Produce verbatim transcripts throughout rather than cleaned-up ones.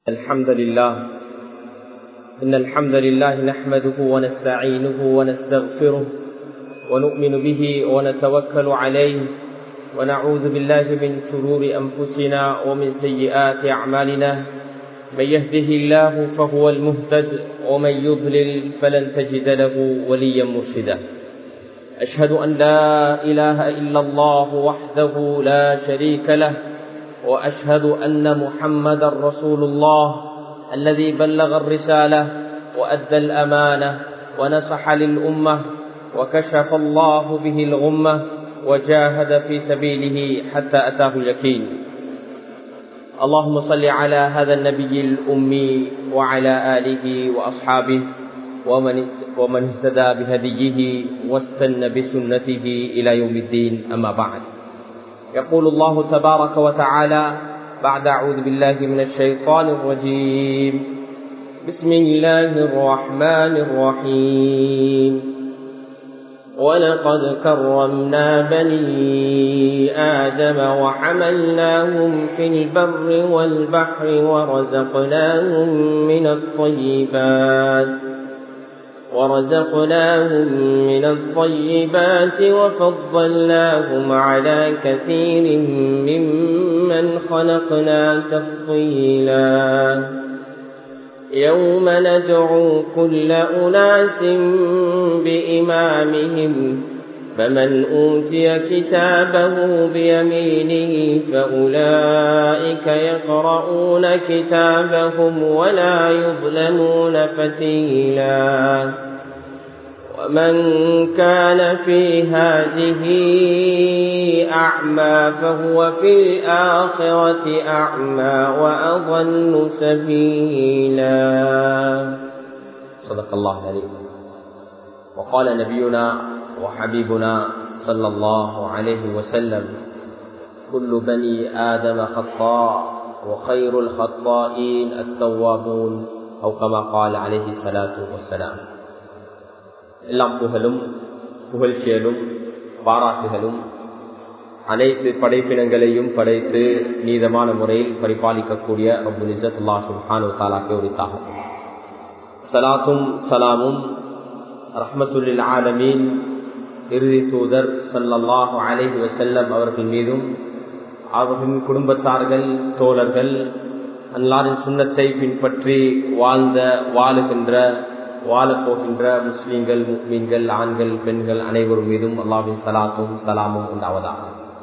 الحمد لله إن الحمد لله نحمده ونستعينه ونستغفره ونؤمن به ونتوكل عليه ونعوذ بالله من شرور أنفسنا ومن سيئات أعمالنا من يهده الله فهو المهتد ومن يضلل فلن تجد له وليا مرشدا أشهد أن لا إله إلا الله وحده لا شريك له وأشهد أن محمدا رسول الله الذي بلغ الرسالة وأدى الأمانة ونصح للأمة وكشف الله به الغمة وجاهد في سبيله حتى أتاه اليقين. اللهم صل على هذا النبي الأمي وعلى آله وأصحابه ومن ومن اهتدى بهديه واستنى بسنته إلى يوم الدين. أما بعد، يقول الله تبارك وتعالى بعد أعوذ بالله من الشيطان الرجيم: بسم الله الرحمن الرحيم. ولقد كرمنا بني آدم وحملناهم في البر والبحر ورزقناهم من الطيبات ورزقناهم من الطيبات وفضلناهم على كثير ممن خلقنا تفضيلا. يوم ندعو كل أناس بإمامهم فمن أوتي كتابه بيمينه فأولئك يقرؤون كتابهم ولا يظلمون فتيلا. ومن كان في هذه أعمى فهو في الآخرة أعمى وأضل سبيلا. صدق الله العظيم. وقال نبينا وحبيبنا صلى الله عليه وسلم: كل بني آدم خطاء وخير الخطائين التوابون، أو كما قال عليه الصلاة والسلام. எல்லாம் புகழும் புகழ்ச்சியலும் பாராட்டுகளும் அனைத்து படைப்பினங்களையும் படைத்து நீதமான முறையில் பரிபாலிக்கக்கூடிய ரப்புல் இஸ்ஸத் அல்லாஹ் சுப்ஹானஹு வ தஆலாவுக்கு உரித்தாகும். ஸலாத்தும் ஸலாமும் ரஹ்மத்துல் லில் ஆலமீன் இறுதி தூதர் ஸல்லல்லாஹு அலைஹி வஸல்லம் அவர்கள் மீதும் அவர்களின் குடும்பத்தார்கள் தோழர்கள் அல்லாஹ்வின் சுன்னத்தை பின்பற்றி வாழ்ந்த வாழுகின்ற வாழப்போகின்ற முஸ்லிம்கள் முஃமின்கள் ஆண்கள் பெண்கள் அனைவரும் மீதும் அல்லாஹ்வின் ஸலாத்தும் ஸலாமும் உண்டாவதாக.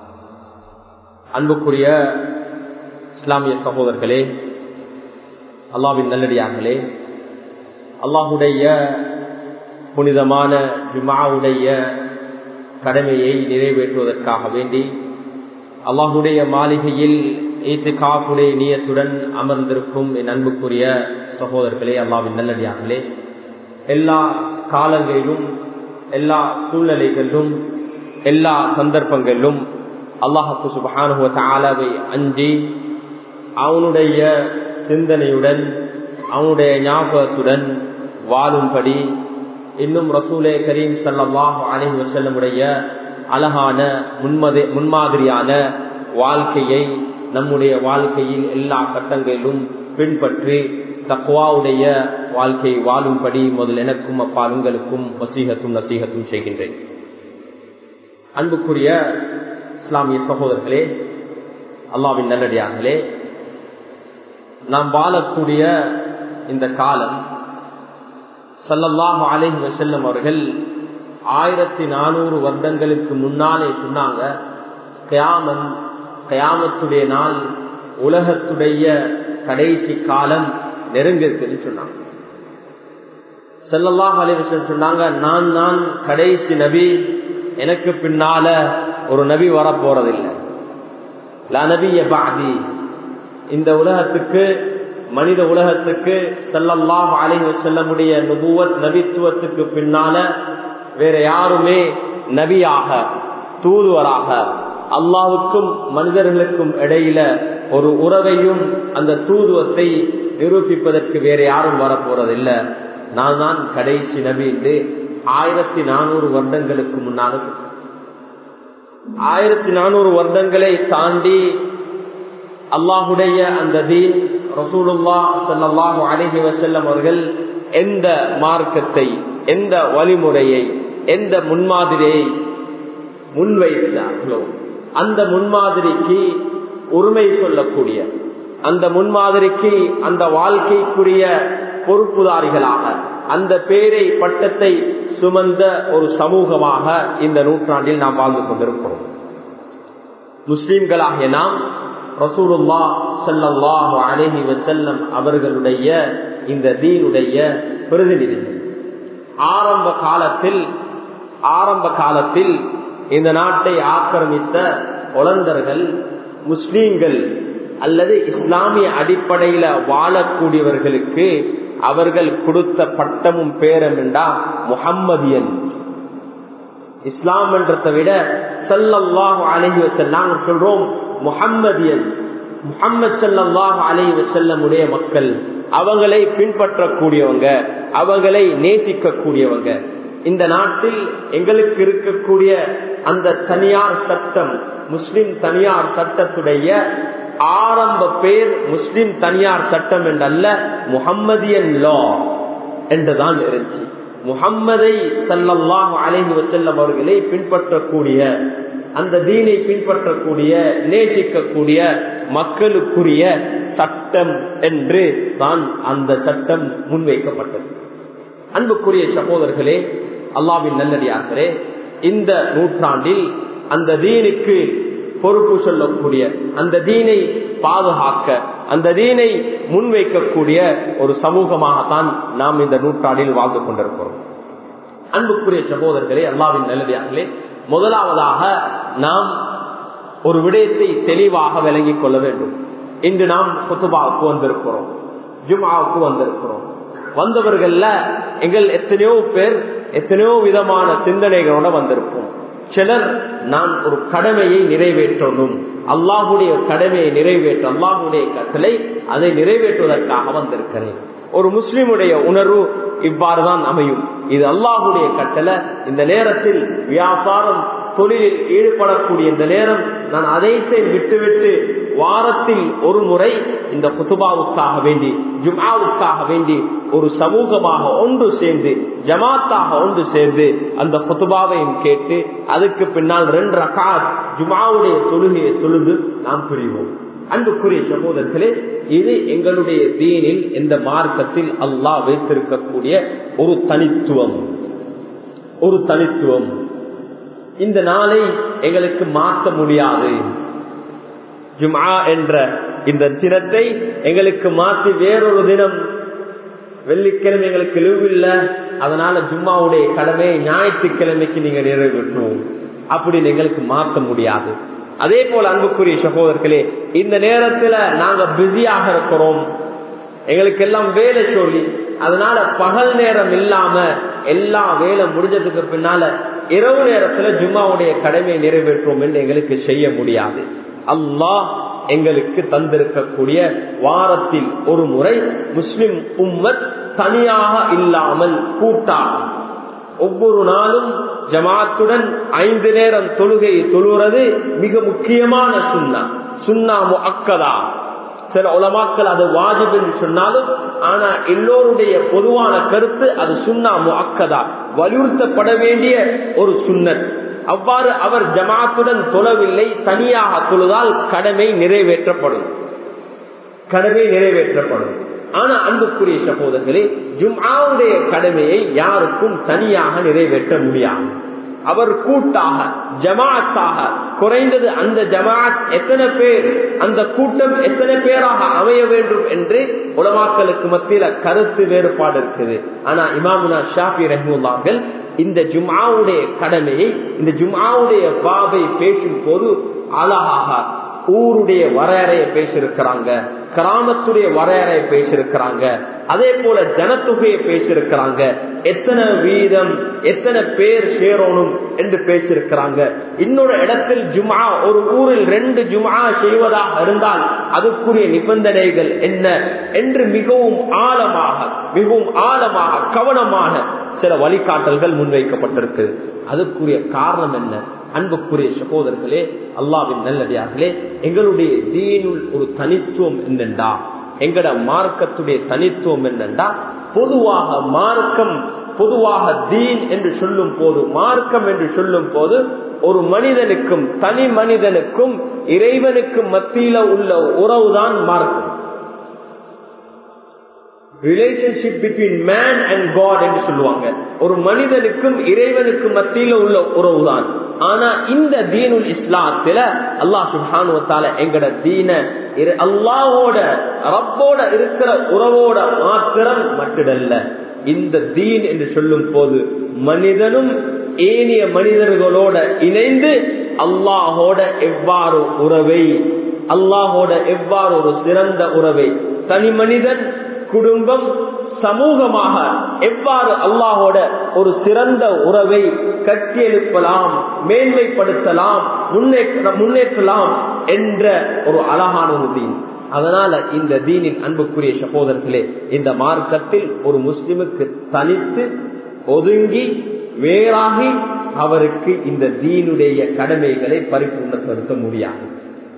அன்புக்குரிய இஸ்லாமிய சகோதரர்களே, அல்லாஹ்வின் நல்லடியார்களே, அல்லாஹுடைய புனிதமான ஜும்ஆவுடைய கடமையை நிறைவேற்றுவதற்காக வேண்டி அல்லாஹுடைய மாளிகையில் இத்திகாஃபுடைய நியத்துடன் அமர்ந்திருக்கும் என் அன்புக்குரிய சகோதரர்களே, அல்லாஹ்வின் நல்லடியார்களே, எல்லா காலங்களிலும் எல்லா சூழ்நிலைகளிலும் எல்லா சந்தர்ப்பங்களிலும் அல்லாஹ் சுப்ஹானஹு வ தஆலாவை அஞ்சி அவனுடைய சிந்தனையுடன் அவனுடைய ஞாபகத்துடன் வாழும்படி இன்னும் ரசூலே கரீம் ஸல்லல்லாஹு அலைஹி வஸல்லமுடைய அழகான முன்மதி முன்மாதிரியான வாழ்க்கையை நம்முடைய வாழ்க்கையில் எல்லா கட்டங்களிலும் பின்பற்றி தக்வாவுடைய வாழ்க்கை வாழும்படி முதல் எனக்கும் அப்பால் உங்களுக்கும் வசீகத்தும் நசீகத்தும் செய்கின்றேன். அன்புக்குரிய இஸ்லாமிய சகோதரர்களே, அல்லாஹ்வின் நல்லடியார்களே, நாம் வாழக்கூடிய இந்த காலம் ஸல்லல்லாஹு அலைஹி வஸல்லம் அவர்கள் ஆயிரத்தி நானூறு வருடங்களுக்கு முன்னாலே சொன்னாங்க, கியாமத் கியாமத்துடைய நாள், உலகத்துடைய கடைசி காலம் நெருங்கிருக்குன்னு சொன்னாங்க. ஸல்லல்லாஹு அலைஹி வஸல்லம் சொன்னாங்க, நான் நான் கடைசி நபி, எனக்கு பின்னால ஒரு நபி வர போறதில்லை. லா நபிய பஅதி, இந்த உலகத்துக்கு மனித உலகத்துக்கு ஸல்லல்லாஹு அலைஹி வஸல்லமுடைய நபுவத் நபித்துவத்துக்கு பின்னால வேற யாருமே நபியாக தூதுவராக அல்லாஹ்வுக்கும் மனிதர்களுக்கும் இடையில ஒரு உறவையும் அந்த தூதுவத்தை நிரூபிப்பதற்கு வேற யாரும் வரப்போறதில்லை. நான் தான் கடைசி நபி என்று ஆயிரத்தி நானூறு வருடங்களுக்கு முன்னால ஆயிரத்தி நானூறு வருடங்களை தாண்டி அல்லாஹுடைய அந்த தீன் ரசூலுல்லாஹ் ஸல்லல்லாஹு அலைஹி வஸல்லம் அவர்கள் எந்த மார்க்கத்தை, எந்த வழிமுறையை, எந்த முன்மாதிரியை முன்வைத்தார்களோ அந்த முன்மாதிரிக்கு உரிமை சொல்லக்கூடிய, அந்த முன்மாதிரிக்கு அந்த வாழ்க்கைக்குரிய பொறுப்புதாரிகளாக அந்த பேரை பட்டத்தை சுமந்த ஒரு சமூகமாக இந்த நூற்றாண்டில் நாம் வாழ்ந்து கொண்டிருக்கிறோம். முஸ்லிம்களாகிய நாம் ரசூலுல்லாஹ் ஸல்லல்லாஹு அலைஹி வஸல்லம் அவர்களுடைய இந்த தீனுடைய பிரதிநிதிகள். ஆரம்ப காலத்தில் ஆரம்ப காலத்தில் இந்த நாட்டை ஆக்கிரமித்த ஒலந்தர்கள் முஸ்லீம்கள் அல்லது இஸ்லாமிய அடிப்படையில வாழக்கூடியவர்களுக்கு அவர்கள் கொடுத்த பட்டமும் பேரும் என்றா முஹம்மதியன். இஸ்லாம் என்றதை விட ஸல்லல்லாஹு அலைஹி வஸல்லம் நாங்கள் சொல்றோம் முஹம்மதியன். முஹம்மது ஸல்லல்லாஹு அலைஹி வஸல்லம் உடைய மக்கள், அவங்களை பின்பற்றக்கூடியவங்க, அவங்களை நேசிக்க கூடியவங்க. இந்த நாட்டில் எங்களுக்கு இருக்கக்கூடிய அந்த தனியார் சட்டம், முஸ்லிம் தனியார் சட்டத்துடைய ஆரம்ப பேர் முஸ்லிம் தனியார் சட்டம் என்றல்ல, முஹம்மதியன் லா என்றுதான் இருந்துச்சு. முஹம்மதை ஸல்லல்லாஹு அலைஹி வஸல்லம் அவர்களை பின்பற்றக்கூடிய, அந்த தீனை பின்பற்றக்கூடிய, நேசிக்கக்கூடிய மக்களுக்குரிய சட்டம் என்று தான் அந்த சட்டம் முன்வைக்கப்பட்டது. அன்புக்குரிய சகோதரர்களே, அல்லாஹ்வின் நல்லடியார்களே, இந்த நூற்றாண்டில் அந்த தீனுக்கு பொறுப்பு சொல்லக்கூடிய, அந்த தீனை பாதுகாக்க, அந்த தீனை முன்வைக்கக்கூடிய ஒரு சமூகமாகத்தான் நாம் இந்த நூற்றாண்டில் வாழ்ந்து கொண்டிருக்கிறோம். அன்புக்குரிய சகோதரர்களே, அல்லாஹ்வின் நல்லடியார்களே, முதலாவதாக நாம் ஒரு விடயத்தை தெளிவாக விளங்கிக் கொள்ள வேண்டும். இன்று நாம் குத்துபாவுக்கு வந்திருக்கிறோம், ஜும்ஆவுக்கு வந்திருக்கிறோம். வந்தவர்கள்ல எங்கள் எத்தனையோ பேர் எத்தனையோ விதமான சிந்தனைகளோட வந்திருப்போம். சிலர் நான் ஒரு கடமையை நிறைவேற்றணும், அல்லாஹுடைய கடமையை நிறைவேற்ற, அல்லாஹுடைய கட்டளை அதை நிறைவேற்றுவதற்காக வந்திருக்கிறேன். ஒரு முஸ்லிமுடைய உணர்வு இவ்வாறுதான் அமையும். இது அல்லாஹுடைய கட்டளை. இந்த நேரத்தில் வியாபாரம் தொழிலில் ஈடுபடக்கூடிய இந்த நேரம் நான் அதைத்தை விட்டுவிட்டு வாரத்தில் ஒரு முறை இந்த குத்துபாவுக்காக வேண்டி, ஜும்ஆவுக்காக வேண்டி ஒரு சமூகமாக ஒன்று சேர்ந்து, ஜமாத்தாக ஒன்று சேர்ந்து அந்த குத்துபாவையும் கேட்டு அதுக்கு பின்னால் ரெண்டு ரகாத் ஜும்ஆவுடைய தொழுகையை தொழுது நாம் புரிவோம். அன்புக்குரிய சகோதரர்களே, இது எங்களுடைய தீனில் இந்த மார்க்கத்தில் அல்லாஹ் வைத்திருக்கக்கூடிய ஒரு தனித்துவம், ஒரு தனித்துவம். இந்த நாளை எங்களுக்கு மாற்ற முடியாது. ஜும்ஆ என்ற இந்த தினத்தை எங்களுக்கு மாற்றி வேறொரு தினம், வெள்ளிக்கிழமை எங்களுக்கு லீவு இல்லை, அதனால ஜும்மாவுடைய கடமையை ஞாயிற்றுக்கிழமைக்கு நீங்க நிறைவேற்றணும் அப்படின்னு எங்களுக்கு மாற்ற முடியாது. அதே போல அன்புக்குரிய சகோதரர்களே, இந்த நேரத்துல நாங்க பிஸியாக இருக்கிறோம், எங்களுக்கு எல்லாம் வேலை சொல்லி, அதனால பகல் நேரம் இல்லாம எல்லா வேலை முடிஞ்சதுக்கு பின்னால இரவு நேரத்துல ஜும்மாவுடைய கடமையை நிறைவேற்றுவோம் என்று எங்களுக்கு செய்ய முடியாது. அல்லாஹ் எங்களுக்கு தந்திருக்கக்கூடிய வாரத்தில் ஒரு முறை முஸ்லிம் உம்மத் தனியாக இல்லாமல் கூட்டாக ஒவ்வொரு நாளும் ஜமாத்துடன் ஐந்து நேரம் தொழுகையை தொழுகிறது மிக முக்கியமான சுன்னா, சுன்னா முஅக்கதா. சில உலமாக்கள் அது வாஜிப் என்று சொன்னாலும், ஆனா எல்லோருடைய பொதுவான கருத்து அது சுன்னா முஅக்கதா, வலியுறுத்தப்பட வேண்டிய ஒரு சுன்னத். அவ்வாறு அவர் ஜமாத்துடன் தொழவில்லை, தனியாக தொழுதால் கடமை நிறைவேற்றப்படும், கடமை நிறைவேற்றப்படும். ஆனா அன்புக்குரிய சகோதரர்களே, ஜும்ஆவுடைய கடமையை யாருக்கும் தனியாக நிறைவேற்ற முடியாது. அவர் கூட்டாக, ஜமாஅத்தாக, குறைந்தது அந்த ஜமாஅத் எத்தனை பேர், அந்த கூட்டம் எத்தனை பேராக அமைய வேண்டும் என்று உலமாக்களுக்கு மத்தியில கருத்து வேறுபாடு இருக்குது. ஆனா இமாமுனா ஷாஃபி ரஹ்மத்துல்லாஹி இந்த ஜும்ஆவுடைய கடமையை, இந்த ஜும்ஆவுடைய பாபை பேசும் போது அழகாக ஊருடைய வரையறையை பேசியிருக்கிறாங்க, கிராமத்துடைய வரையறையை பேசியிருக்கிறாங்க, அதே போல ஜனத்தொகையை பேசியிருக்கிறாங்க, எத்தனை வீதம், எத்தனை பேர் சேரணும் என்று பேசியிருக்கிறாங்க. இன்னொரு இடத்தில் ஜும்ஆ, ஒரு ஊரில் ரெண்டு ஜும்ஆ செய்வதாக இருந்தால் அதுக்குரிய நிபந்தனைகள் என்ன என்று மிகவும் ஆழமாக, மிகவும் ஆழமாக கவனமாக சில வழிகாட்டல்கள் முன்வைக்கப்பட்டிருக்கு. அதுக்குரிய காரணம் என்ன? அன்புக்குரிய சகோதரர்களே, அல்லாஹ்வின் நல்லடியார்களே, எங்களுடைய தீனுல் ஒரு தனித்துவம் என்னென்றா, எங்கட மார்க்கத்துடைய தனித்துவம் என்னன்னா, பொதுவாக மார்க்கம், பொதுவாக தீன் என்று சொல்லும் போது, மார்க்கம் என்று சொல்லும் போது ஒரு மனிதனுக்கும் தனி மனிதனுக்கும் இறைவனுக்கும் மத்தியில உள்ள உறவுதான் மார்க்கம். Relationship between man and God என்று சொல்லுவாங்க. ஒரு மனிதனுக்கும் இறைவனுக்கும் மத்தியில உள்ள உறவுதான். ஆனா இந்த தீனுல் இஸ்லாத்துல அல்லாஹ் சுப்ஹானஹு வ தஆலா எங்கட தீன அல்லாஹ்வோட ரப்போட இருக்கிற உறவோட மாத்திரம் மட்டுமல்ல, இந்த தீன் என்று சொல்லும் போது மனிதனும் ஏனைய மனிதர்களோட இணைந்து அல்லாஹோட எவ்வாறு உறவை, அல்லாஹோட எவ்வாறு ஒரு சிறந்த உறவை, தனி மனிதன், குடும்பம், சமூகமாக எவ்வாறு அல்லாஹோட ஒரு சிறந்த உறவை கட்டியெழுப்பலாம், மேன்மைப்படுத்தலாம், முன்னேற்றலாம் என்ற ஒரு அழகான ஒரு தீன். அதனால இந்த தீனின் அன்புக்குரிய சகோதரர்களே, இந்த மார்க்கத்தில் ஒரு முஸ்லிமுக்கு தனித்து ஒதுங்கி வேறாகி அவருக்கு இந்த தீனுடைய கடமைகளை பரிபூர்ணப்படுத்த முடியாது.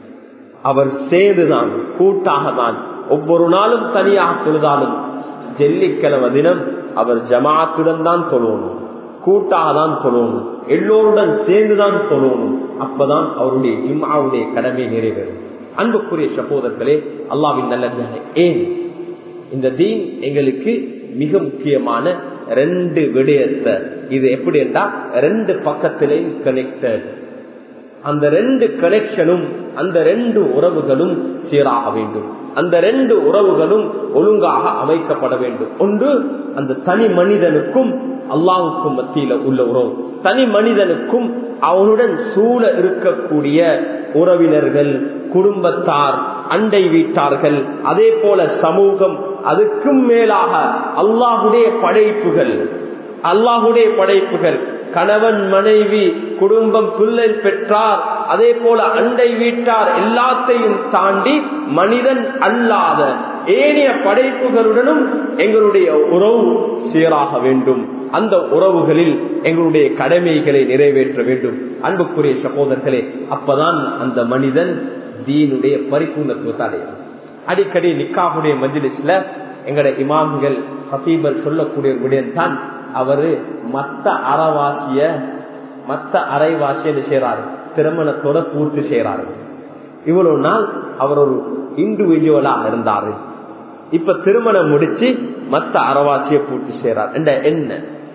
அவர் சேர்ந்துதான், கூட்டாக தான், ஒவ்வொரு நாளும் தனியாக தொழுதாலும் வெள்ளிக்கிழமை தினம் அவர் ஜமாத்துடன் தான் தொழணும், கூட்டாக தான் தொழணும், எல்லோருடன் சேர்ந்துதான் தொழணும். அப்பதான் அவருடைய ஜும்ஆவுடைய கடமை நிறைவேறும். அன்புக்குரிய சகோதரர்களே, அல்லாஹ்வின் நல்லடியார்களே, ஏன் இந்த தீன் எங்களுக்கு மிக முக்கியமான ரெண்டு விடயத்தை, இது எப்படி என்றால் ரெண்டு பக்கத்திலேயும் கனெக்டட். அந்த ரெண்டு கனெக்ஷனும், அந்த ரெண்டு உறவுகளும் சீராக வேண்டும், அந்த ரெண்டு உறவுகளும் ஒழுங்காக அமைக்கப்பட வேண்டும். ஒன்று அந்த தனி மனிதனுக்கும் அல்லாஹ்வுக்கும் மத்தியில உள்ள உறவு, தனி மனிதனுக்கும் அவனுடன் சூழ இருக்கக்கூடிய உறவினர்கள், குடும்பத்தார், அண்டை வீட்டார்கள், அதே போல சமூகம், அதுக்கும் மேலாக அல்லாஹுடைய படைப்புகள், அல்லாஹுடைய படைப்புகள், கணவன், மனைவி, குடும்பம், பிள்ளை பெற்றார், அதே போல அண்டை வீட்டார், எல்லாத்தையும் தாண்டி மனிதன் அல்லாத ஏனைய படைப்புகளுடனும் எங்களுடைய உறவு சீராக வேண்டும். அந்த உறவுகளில் எங்களுடைய கடமைகளை நிறைவேற்ற வேண்டும். அன்புக்குரிய சகோதரர்களே, அப்பதான் அந்த மனிதன் தீனுடைய பரிபூர்ணத்துவத்தை அடையும். அடிக்கடி நிக்காஹுடைய மஜ்லிஸ்ல எங்கட இமாம்கள், ஹபீபர் சொல்லக்கூடிய விடயம் தான், அவரு மத்த அறவாசிய மத்த அரைவாசிய செய்யறாரு, திருமணத்தோட பூர்த்தி செய்யறாரு. இவ்வளவு நாள் அவர் ஒரு இண்டிவிஜுவலா இருந்தாரு, இப்ப திருமணம் முடிச்சு மத்த அறவாசிய பூர்த்தி செய்யறார் என்ற என்ன,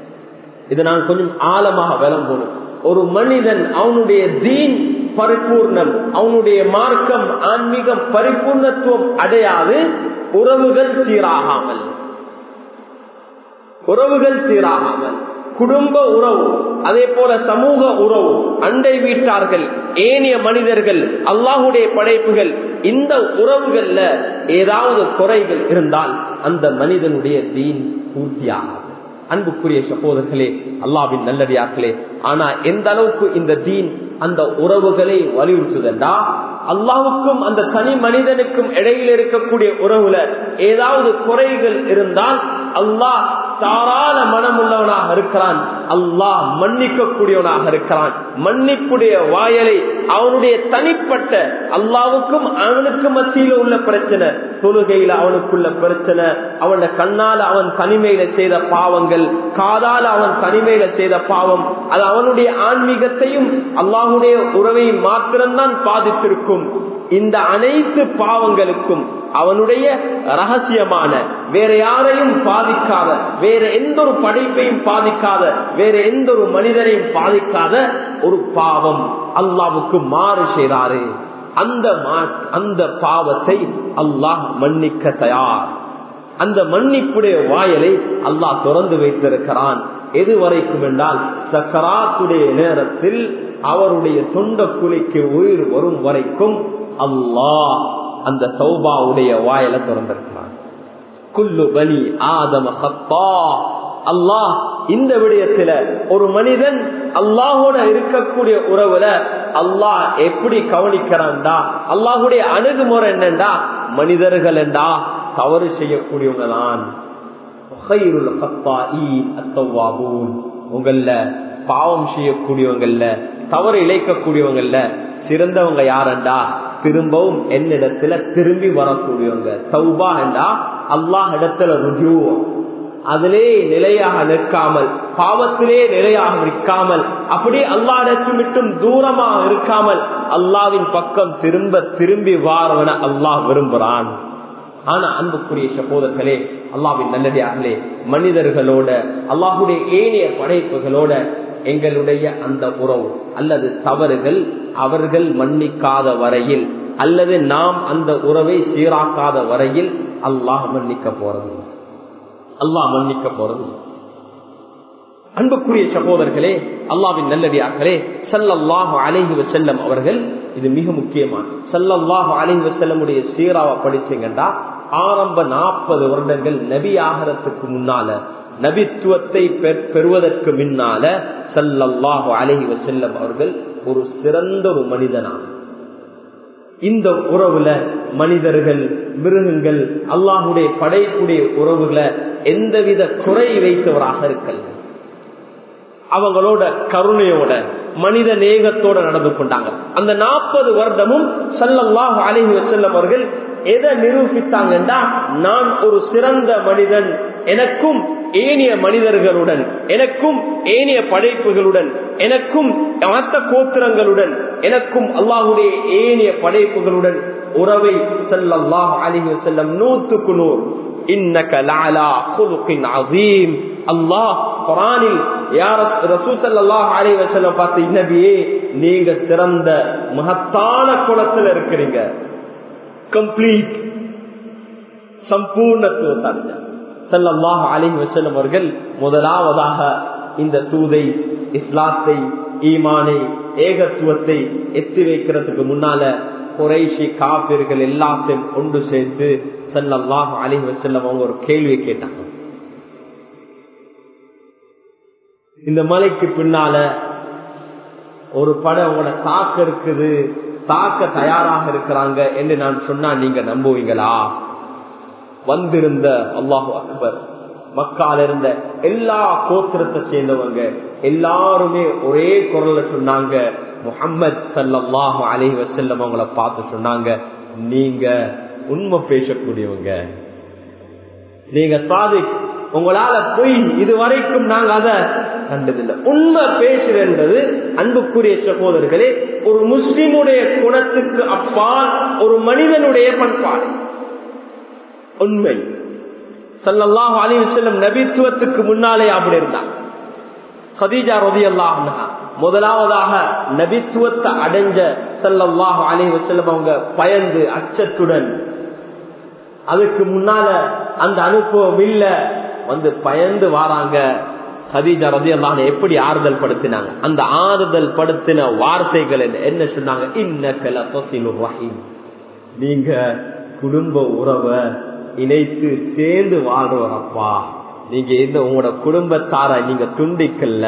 இதை நான் கொஞ்சம் ஆழமாக விளம்பணும். ஒரு மனிதன் அவனுடைய தீன் பரிபூர்ணம், அவனுடைய மார்க்கம், ஆன்மீகம் பரிபூர்ணத்துவம் அடையாது உறவுகள் சீராகாமல், உறவுகள் சீராகாமல், குடும்ப உறவு, அதே போல சமூக உறவு, அண்டை வீட்டார்கள், ஏனைய மனிதர்கள், அல்லாஹுடைய படைப்புகள், இந்த உறவுகள்ல ஏதாவது குறைகள் இருந்தால் அந்த மனிதனுடைய தீன் பூர்த்தியாகாது. அன்புக்குரிய சகோதரர்களே, அல்லாஹ்வின் நல்லடியார்களே, ஆனா எந்த அளவுக்கு இந்த தீன் அந்த உறவுகளை வலியுறுத்துதா, அல்லாஹுக்கும் அந்த தனி மனிதனுக்கும் இடையில் இருக்கக்கூடிய உறவுல ஏதாவது குறைகள் இருந்தால் அல்லாஹ் தாராள மனம் உள்ளவனாக இருக்கிறான், அல்லாஹ் மன்னிக்க கூடியவனாக இருக்கிறான். மன்னிப்புடைய வாயலை அவனுடைய தனிப்பட்ட அல்லாஹ்வுக்கும் அவனுக்கு மத்தியில உள்ள பிரச்சனை, தொழுகையில அவனுக்குள்ள பிரச்சனை, அவன கண்ணால அவன் தனிமையில செய்த பாவங்கள், காதால அவன் தனிமையில செய்த பாவம், அது அவனுடைய ஆன்மீகத்தையும் அல்லாஹுடைய உறவையும் மாத்திரம்தான் பாதித்திருக்கும். இந்த அனைத்து பாவங்களுக்கும் அவனுடைய ரகசியமான, வேற யாரையும் பாதிக்காத, வேற எந்த ஒரு படைப்பையும் பாதிக்காத, வேற எந்த ஒரு மனிதரையும் பாதிக்காத ஒரு பாவம் அல்லாஹ்வுக்கு மாறு செய்தாரு. அந்த அந்த பாவத்தை அல்லாஹ் மன்னிக்க தயார். அந்த மன்னிப்புடைய வாயலை அல்லாஹ் திறந்து வைத்திருக்கிறான். எது வரைக்கும் என்றால் சக்கராத்துடைய நேரத்தில் அவருடைய தொண்ட குழிக்கு உயிர் வரும் வரைக்கும் அல்லாஹ் அந்த தௌபாவுடைய வாயில திறந்திருக்கிறான். குல்லு பனி ஆதம ஹத்தா. அல்லாஹ் இந்த விடயத்துல ஒரு மனிதன் அல்லாஹோட இருக்கக்கூடிய உறவுல அல்லாஹ் எப்படி கவனிக்கிறான்டா, அல்லாஹுடைய அணுகுமுறை என்னண்டா, மனிதர்கள் என்றா தவறு செய்யக்கூடியவங்க தான். உங்கள பாவம் செய்யக்கூடியவங்கல்ல, தவறு இழைக்கக்கூடியவங்கல்ல சிறந்தவங்க யாரண்டா திரும்பவும் என்னிடத்துல திரும்பி வரக்கூடியவங்க. தௌபா என்றா அல்லாஹ் இடத்துல ருஜூ, அதிலே நிலையாக நிற்காமல், பாவத்திலே நிலையாக நிற்காமல், அப்படியே அல்லாஹ்விடத்தில் விட்டும் தூரமாக இருக்காமல் அல்லாஹ்வின் பக்கம் திரும்ப திரும்பி வாரவன அல்லாஹ் விரும்புறான். ஆனா அன்புக்குரிய சகோதரர்களே, அல்லாஹ்வின் நல்லடியார்களே, மனிதர்களோட அல்லாஹ்வுடைய ஏனைய படைப்புகளோட எங்களுடைய அந்த உறவு அல்லது தவறுகள் அவர்கள் மன்னிக்காத வரையில் அல்லது நாம் அந்த உறவை சீராக்காத வரையில் அல்லாஹ் மன்னிக்க போறது அல்லாஹ் மன்னிக்க போறது அன்புக்குரிய சகோதரர்களே, அல்லாஹ்வின் நல்லடியார்களே, ஸல்லல்லாஹு அலைஹி வஸல்லம் அவர்கள், இது மிக முக்கியமான, ஸல்லல்லாஹு அலைஹி வஸல்லமுடைய சீராவை படிச்சீங்கன்னா ஆரம்ப நாற்பது வருடங்கள் நபி ஆகறதுக்கு முன்னால, நபித்துவத்தை பெறுவதற்கு முன்னால ஸல்லல்லாஹு அலைஹி வஸல்லம் அவர்கள் ஒரு சிறந்த ஒரு மனிதனா. இந்த உறவுல மனிதர்கள், மிருகங்கள், அல்லாஹுடைய படைப்புடைய உறவுகளை எந்தவித குறை வைத்தவராக இருக்கல. அவங்களோட கருணையோட மனித நேகத்தோட நடந்து கொண்டாங்க. அந்த நாற்பது வருடமும் ஸல்லல்லாஹு அலைஹி வஸல்லம் அவர்கள் எதை நிரூபித்தாங்கன்னா, நான் ஒரு சிறந்த மனிதன், எனக்கும் ஏனைய மனிதர்களுடன், எனக்கும் ஏனைய படைப்புகளுடன், எனக்கும் மற்ற கோத்திரங்களுடன், எனக்கும் அல்லாஹுடைய ஏனைய படைப்புகளுடன் உறவை ஸல்லல்லாஹு அலைஹி வஸல்லம் நூற்றுக்கு நூறு இன்னக லஅலா குலுகின் அதீம். அல்லாஹ் குர்ஆனில் யா ரசூல் ஸல்லல்லாஹு அலைஹி வஸல்லம் பார்த்து, நபியே நீங்க சிறந்த மகத்தான குணத்தில் இருக்கிறீங்க, கம்ப்ளீட் சம்பூர்ணத்துவம். ஸல்லல்லாஹு அலைஹி வஸல்லம் அவர்கள் முதலாவதாக இந்த தூதை, இஸ்லாத்தை, ஈமானை, ஏகத்துவத்தை எத்தி வைக்கிறதுக்கு முன்னால குறைஷி காபிர்கள் எல்லாத்தையும் கொண்டு சேர்த்து ஸல்லல்லாஹு அலைஹி வஸல்லம் அவங்க ஒரு கேள்வி கேட்டாங்க. இந்த மலைக்கு பின்னால ஒரு படம் உங்களோட தாக்க இருக்குது, தாக்க தயாராக இருக்கிறாங்க என்று நான் சொன்னா நீங்க நம்புவீங்களா? வந்திருந்த அல்லாஹு அக்பர் மக்கால இருந்த எல்லா கோத்திரத்தை சேர்ந்தவங்க எல்லாருமே ஒரே குரல்ல சொன்னாங்க, முஹம்மது ஸல்லல்லாஹு அலைஹி வஸல்லம் அவங்கள பார்த்து சொன்னாங்க, நீங்க உண்மை பேசக்கூடியவங்க, நீங்க சாதிக், உங்களால போய் இதுவரைக்கும் நாங்க அதை கண்டதில்லை. உண்மை பேசுறது அன்புக்குரிய சகோதரர்களே ஒரு முஸ்லிமுடைய குணத்துக்கு அப்பால் ஒரு மனிதனுடைய பண்பாடு. உண்மை ஸல்லல்லாஹு அலைஹி வஸல்லம் நபித்துவத்துக்கு முன்னாலே அப்படி இருந்தாங்க. கதீஜா ரலியல்லாஹு அன்ஹா முதலாவதாக நபித்துவத்தை அடைஞ்ச ஸல்லல்லாஹு அலைஹி வஸல்லம் அவங்க பயந்து அச்சத்துடன், அதுக்கு முன்னால அந்த அனுபவம் இல்ல, வந்து பயந்து வாராங்க. கதீஜா ரலியல்லாஹு அன்ஹா எப்படி ஆறுதல் படுத்தினாங்க? அந்த ஆறுதல் படுத்தின வார்த்தைகள் என்ன சொன்னாங்க? இன்னக லதஸிலுர் ரஹீம், நீங்க குடும்ப உறவை இணைத்து சேர்ந்து வாழ்றப்பா, நீங்க இந்த உங்களோட குடும்பத்தார நீங்க துண்டிக்கல,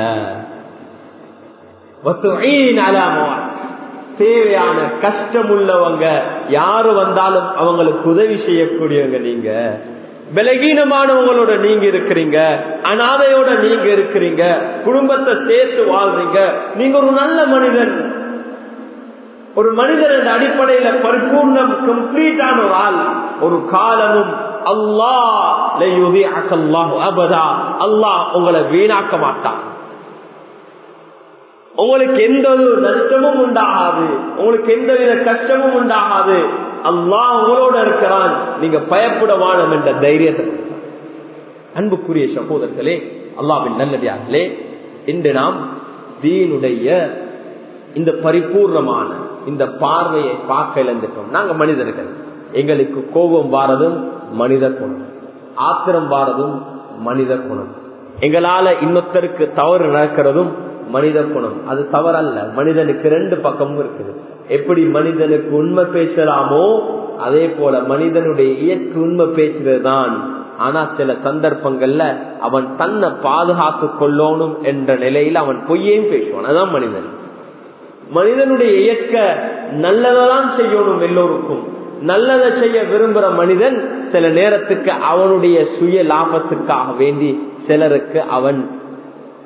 தேவையான கஷ்டம் உள்ளவங்க யாரு வந்தாலும் அவங்களுக்கு உதவி செய்யக்கூடியவங்க, நீங்க பலகீனமானவங்களோட நீங்க இருக்கிறீங்க, அனாதையோட நீங்க இருக்கிறீங்க, குடும்பத்தை சேர்த்து வாழ்றீங்க, நீங்க ஒரு நல்ல மனிதன். ஒரு மனிதன் என்ற அடிப்படையில பரிபூர்ணம் கம்ப்ளீட்டான ஒரு ஆள். ஒரு காலமும் அல்லாஹ் அபதா, அல்லாஹ் உங்களை வீணாக்க மாட்டான். உங்களுக்கு எந்த ஒரு நஷ்டமும் உண்டாகாது, உங்களுக்கு எந்த வித கஷ்டமும் உண்டாகாது. அல்லாஹ் உங்களோட இருக்கிறான், நீங்க பயப்பட வாழும் என்ற தைரியத்தை. அன்புக்குரிய சகோதரர்களே, அல்லாஹ்வின் நல்லடியார்களே, இன்று நாம் தீனுடைய இந்த பரிபூர்ணமான இந்த பார்வையை பார்க்க இழந்துட்டோம். நாங்க மனிதர்கள், எங்களுக்கு கோபம் வாரதும் மனித குணம், ஆத்திரம் வாரதும் மனித குணம், எங்களால இன்னொருத்தருக்கு தவறு நடக்கிறதும் மனித குணம். அது தவறல்ல, மனிதனுக்கு ரெண்டு பக்கமும் இருக்குது. எப்படி மனிதனுக்கு உண்மை பேசலாமோ அதே போல மனிதனுடைய இயற்கை உண்மை பேசுறதுதான். ஆனா சில சந்தர்ப்பங்கள்ல அவன் தன்னை பாதுகாத்து கொள்ளணும் என்ற நிலையில் அவன் பொய்யையும் பேசுவான். அதான் மனிதன். மனிதனுடைய இயற்கை நல்லதான் செய்யணும், எல்லோருக்கும் நல்லதை செய்ய விரும்புற மனிதன் சில நேரத்துக்கு அவனுடைய சுய லாபத்துக்காக வேண்டி சிலருக்கு அவன்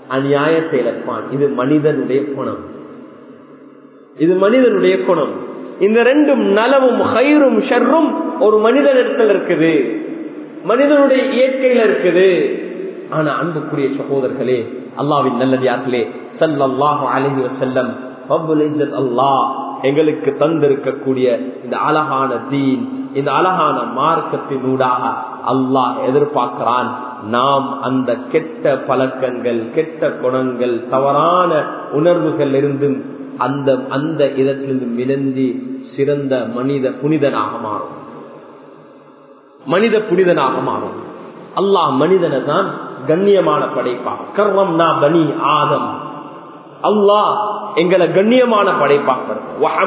அநியாயத்தை இழப்பான். இது மனிதனுடைய குணம், இது மனிதனுடைய குணம். இந்த ரெண்டும் நலவும் ஹைரும் ஷர்ரும் ஒரு மனிதனிடத்தில் இருக்குது, மனிதனுடைய இயற்கையில இருக்குது. ஆனா அன்புக்குரிய சகோதரர்களே, அல்லாஹ்வின் நல்லடியார்களே, ஸல்லல்லாஹு அலைஹி வஸல்லம் ரப்புல் இஸ்ஸத் அல்லாஹ் எங்களுக்கு தந்திருக்கக்கூடிய இந்த அழகான தீன், இந்த அழகான மார்க்கத்தினூடாக அல்லாஹ் எதிர்பார்க்கிறான் நாம் அந்த கெட்ட பழக்கங்கள், கெட்ட குணங்கள், தவறான உணர்வுகள் இருந்தும் அந்த அந்த இடத்திலிருந்து விலந்தி சிறந்த மனித புனிதனாக மாறும், மனித புனிதனாக மாறும். அல்லாஹ் மனிதனை தான் கண்ணியமான படைப்பா. கர்ரம்னா பனி ஆதம், அல்லாஹ் எங்களை கண்ணியமான படைப்பாக்கள்.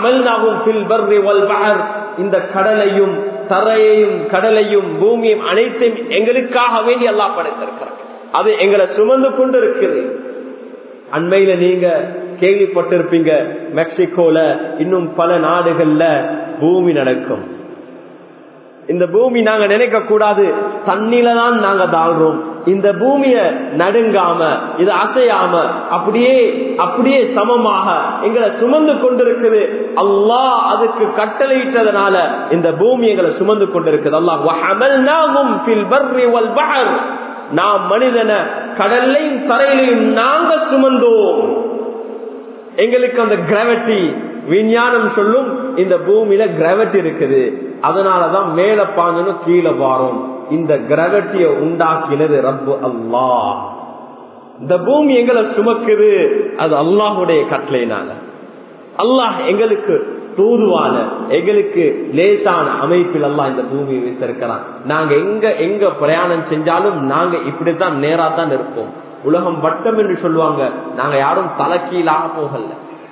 இந்த கடலையும் தரையையும் கடலையும் பூமியும் அனைத்தையும் எங்களுக்காக வேண்டி அல்லாஹ் படைத்திருக்கிறார். அது எங்களை சுமந்து கொண்டு இருக்குது. அண்மையில நீங்க கேள்விப்பட்டிருப்பீங்க, மெக்சிகோல இன்னும் பல நாடுகள்ல பூமி நடக்கும். இந்த பூமி நாங்க நினைக்க கூடாது தண்ணில தான் நாங்க தாழ்றோம். இந்த பூமிய நடுங்காம, இது அசையாம அப்படியே அப்படியே சமமாக எங்களை சுமந்து கொண்டிருக்குது. அல்லாஹ் அதுக்கு கட்டளையிட்டதனால இந்த பூமி எங்களை சுமந்து கொண்டிருக்குது. அல்லாஹ் வஹமல்னாஹும் ஃபில் பர்ரி வல் பஹர், நாம் மனிதனை கடல்லையும் தரையிலையும் நாங்க சுமந்தோம். எங்களுக்கு அந்த கிராவிட்டி, விஞ்ஞானம் சொல்லும் இந்த பூமியில கிராவிட்டி இருக்குது, அதனாலதான் மேல பாஞ்சனும் கீழே வாரோம். இந்த கிராவிட்டியை உண்டாக்கினது ரப்பு அல்லாஹ். இந்த பூமி எங்களை சுமக்குது, அது அல்லாஹுடைய கட்டளையினால. அல்லாஹ் எங்களுக்கு தூதுவான, எங்களுக்கு லேசான அமைப்பில் அல்லாஹ் இந்த பூமியை வைத்திருக்கிறான். நாங்க எங்க எங்க பிரயாணம் செஞ்சாலும் நாங்க இப்படித்தான் நேரா தான் இருப்போம். உலகம் வட்டம் என்று சொல்லுவாங்க, நாங்க யாரும் தலைக்கீழாக போகல.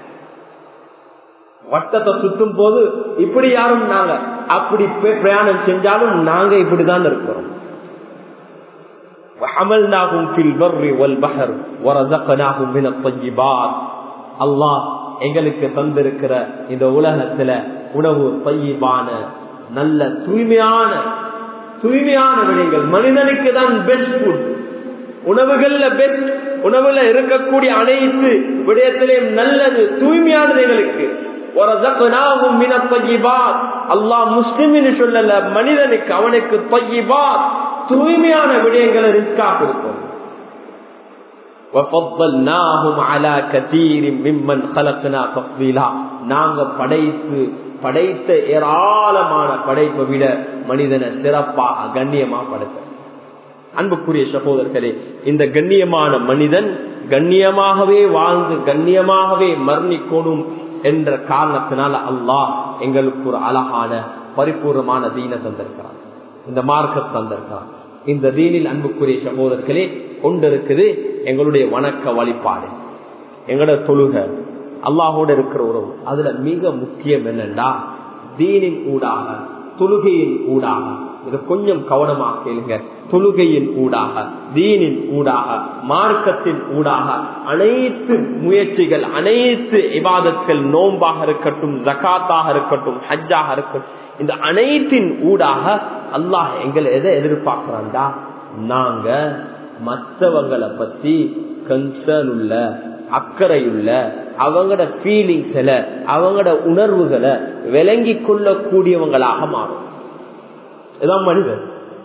வட்டத்தை சுத்தும் போது இப்படி யாரும் நாங்க அப்படி பிரயாணம் செஞ்சாலும் நாங்க இப்படிதான் இருக்கிறோம். அல்லாஹ் எங்களுக்கு தந்திருக்கிற இந்த உலகத்துல உணவு தய்யிபான, நல்ல தூய்மையான தூய்மையான விடயங்கள். மனிதனுக்கு தான் பெஸ்ட் ஃபுட். உணவுகள்ல பெஸ்ட், உணவுல இருக்கக்கூடிய அனைத்து விடயத்திலையும் நல்லது தூய்மையானது எங்களுக்கு. அல்லாஹ் முஸ்லிமின்னு சொல்லல, மனிதனுக்கு அவனுக்கு தய்யிபாத் தூய்மையான விடயங்களை ரிஸ்கா கொடுக்கும். நாங்க படைத்து படைத்த ஏராளமான படைப்பை விட மனிதனை சிறப்பாக கண்ணியமா படைத்த. அன்புக்குரிய சகோதரர்களே, இந்த கண்ணியமான மனிதன் கண்ணியமாகவே வாழ்ந்து கண்ணியமாகவே மரணிக்கணும் என்ற காரணத்தினால அல்லாஹ் எங்களுக்கு ஒரு அழகான பரிபூர்ணமான தீனை தந்திருக்கிறார், இந்த மார்க்கத்தை தந்திருக்கிறார். இந்த தீனில் அன்புக்குரிய சகோதரர்களே கொண்டிருக்குது எங்களுடைய வணக்க வழிபாடு, எங்களோட தொழுகை, அல்லாஹோட இருக்கிற உறவு. அதுல மிக முக்கியம் என்னன்னா தீனின் ஊடாக, தொழுகையின் ஊடாக, இது கொஞ்சம் கவனமாக கேளுங்க, தொழுகையின் ஊடாக, தீனின் ஊடாக, மார்க்கத்தின் ஊடாக அனைத்து முயற்சிகள், அனைத்து இபாதத்கள், நோன்பாக இருக்கட்டும், ஜகாத்தாக இருக்கட்டும், ஹஜ்ஜாக இருக்கட்டும், இந்த அனைத்தின் ஊடாக அல்லாஹ் எங்களை எதை எதிர்பார்க்கிறான்டா, நாங்க மற்றவங்களை பத்தி கன்சர்ன் உள்ள, அக்கறையுள்ள, அவங்களோட ஃபீலிங்ஸ்ல, அவங்களோட உணர்வுகளை விளங்கி கொள்ளக்கூடியவங்களாக மாறும். இதான் மனிதன்.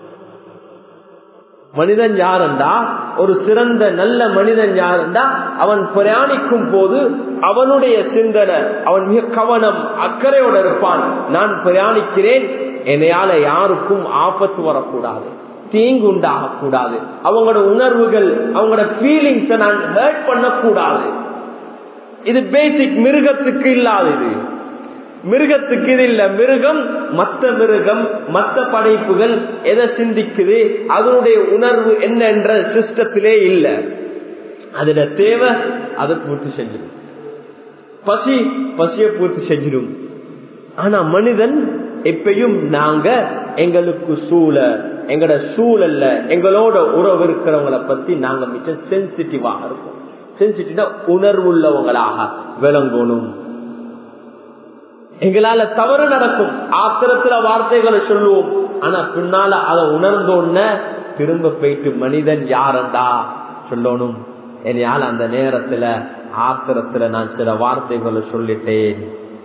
மனிதன் யாருண்டா, ஒரு சிறந்த நல்ல மனிதன் யாருண்டா, அவன் பிரயாணிக்கும் போது அவனுடைய சிந்தனை, அவன் மிக கவனம் அக்கறையோட இருப்பான். நான் பிரயாணிக்கிறேன், என்னையால யாருக்கும் ஆபத்து வரக்கூடாது, தீங்கு உண்டாக கூடாது, அவங்களோட உணர்வுகள், அவங்களோட ஃபீலிங்ஸை நான் ஹர்ட் பண்ணக்கூடாது. இது பேசிக், மிருகத்துக்கு இல்லாதது. மிருகத்துக்கு இது இல்ல. மிருகம், மற்ற மிருகம், மற்ற படைப்புகள் எதை சிந்திக்குது, அதனுடைய உணர்வு என்ன என்ற சிஸ்டத்திலே இல்ல. அதுல தேவை அதை பூர்த்தி செஞ்சிடும், பசி பசியை பூர்த்தி செஞ்சிடும். ஆனா மனிதன் எப்பயும் நாங்க எங்களுக்கு சூழ, எங்களோட சூழல்ல எங்களோட உறவு இருக்கிறவங்களை பத்தி நாங்க மிக சென்சிட்டிவாக இருக்கோம். சென்சிட்டிவா உணர்வுள்ளவங்களாக விளங்கணும். எங்களால தவறு நடக்கும், ஆத்திரத்துல வார்த்தைகளை சொல்லுவோம், ஆனா பின்னால அதை உணர்ந்தோன்ன திரும்ப போயிட்டு மனிதன் யாரண்டா சொல்லணும். என்னால் அந்த நேரத்துல ஆத்திரத்துல நான் சில வார்த்தைகளை சொல்லிட்டேன்,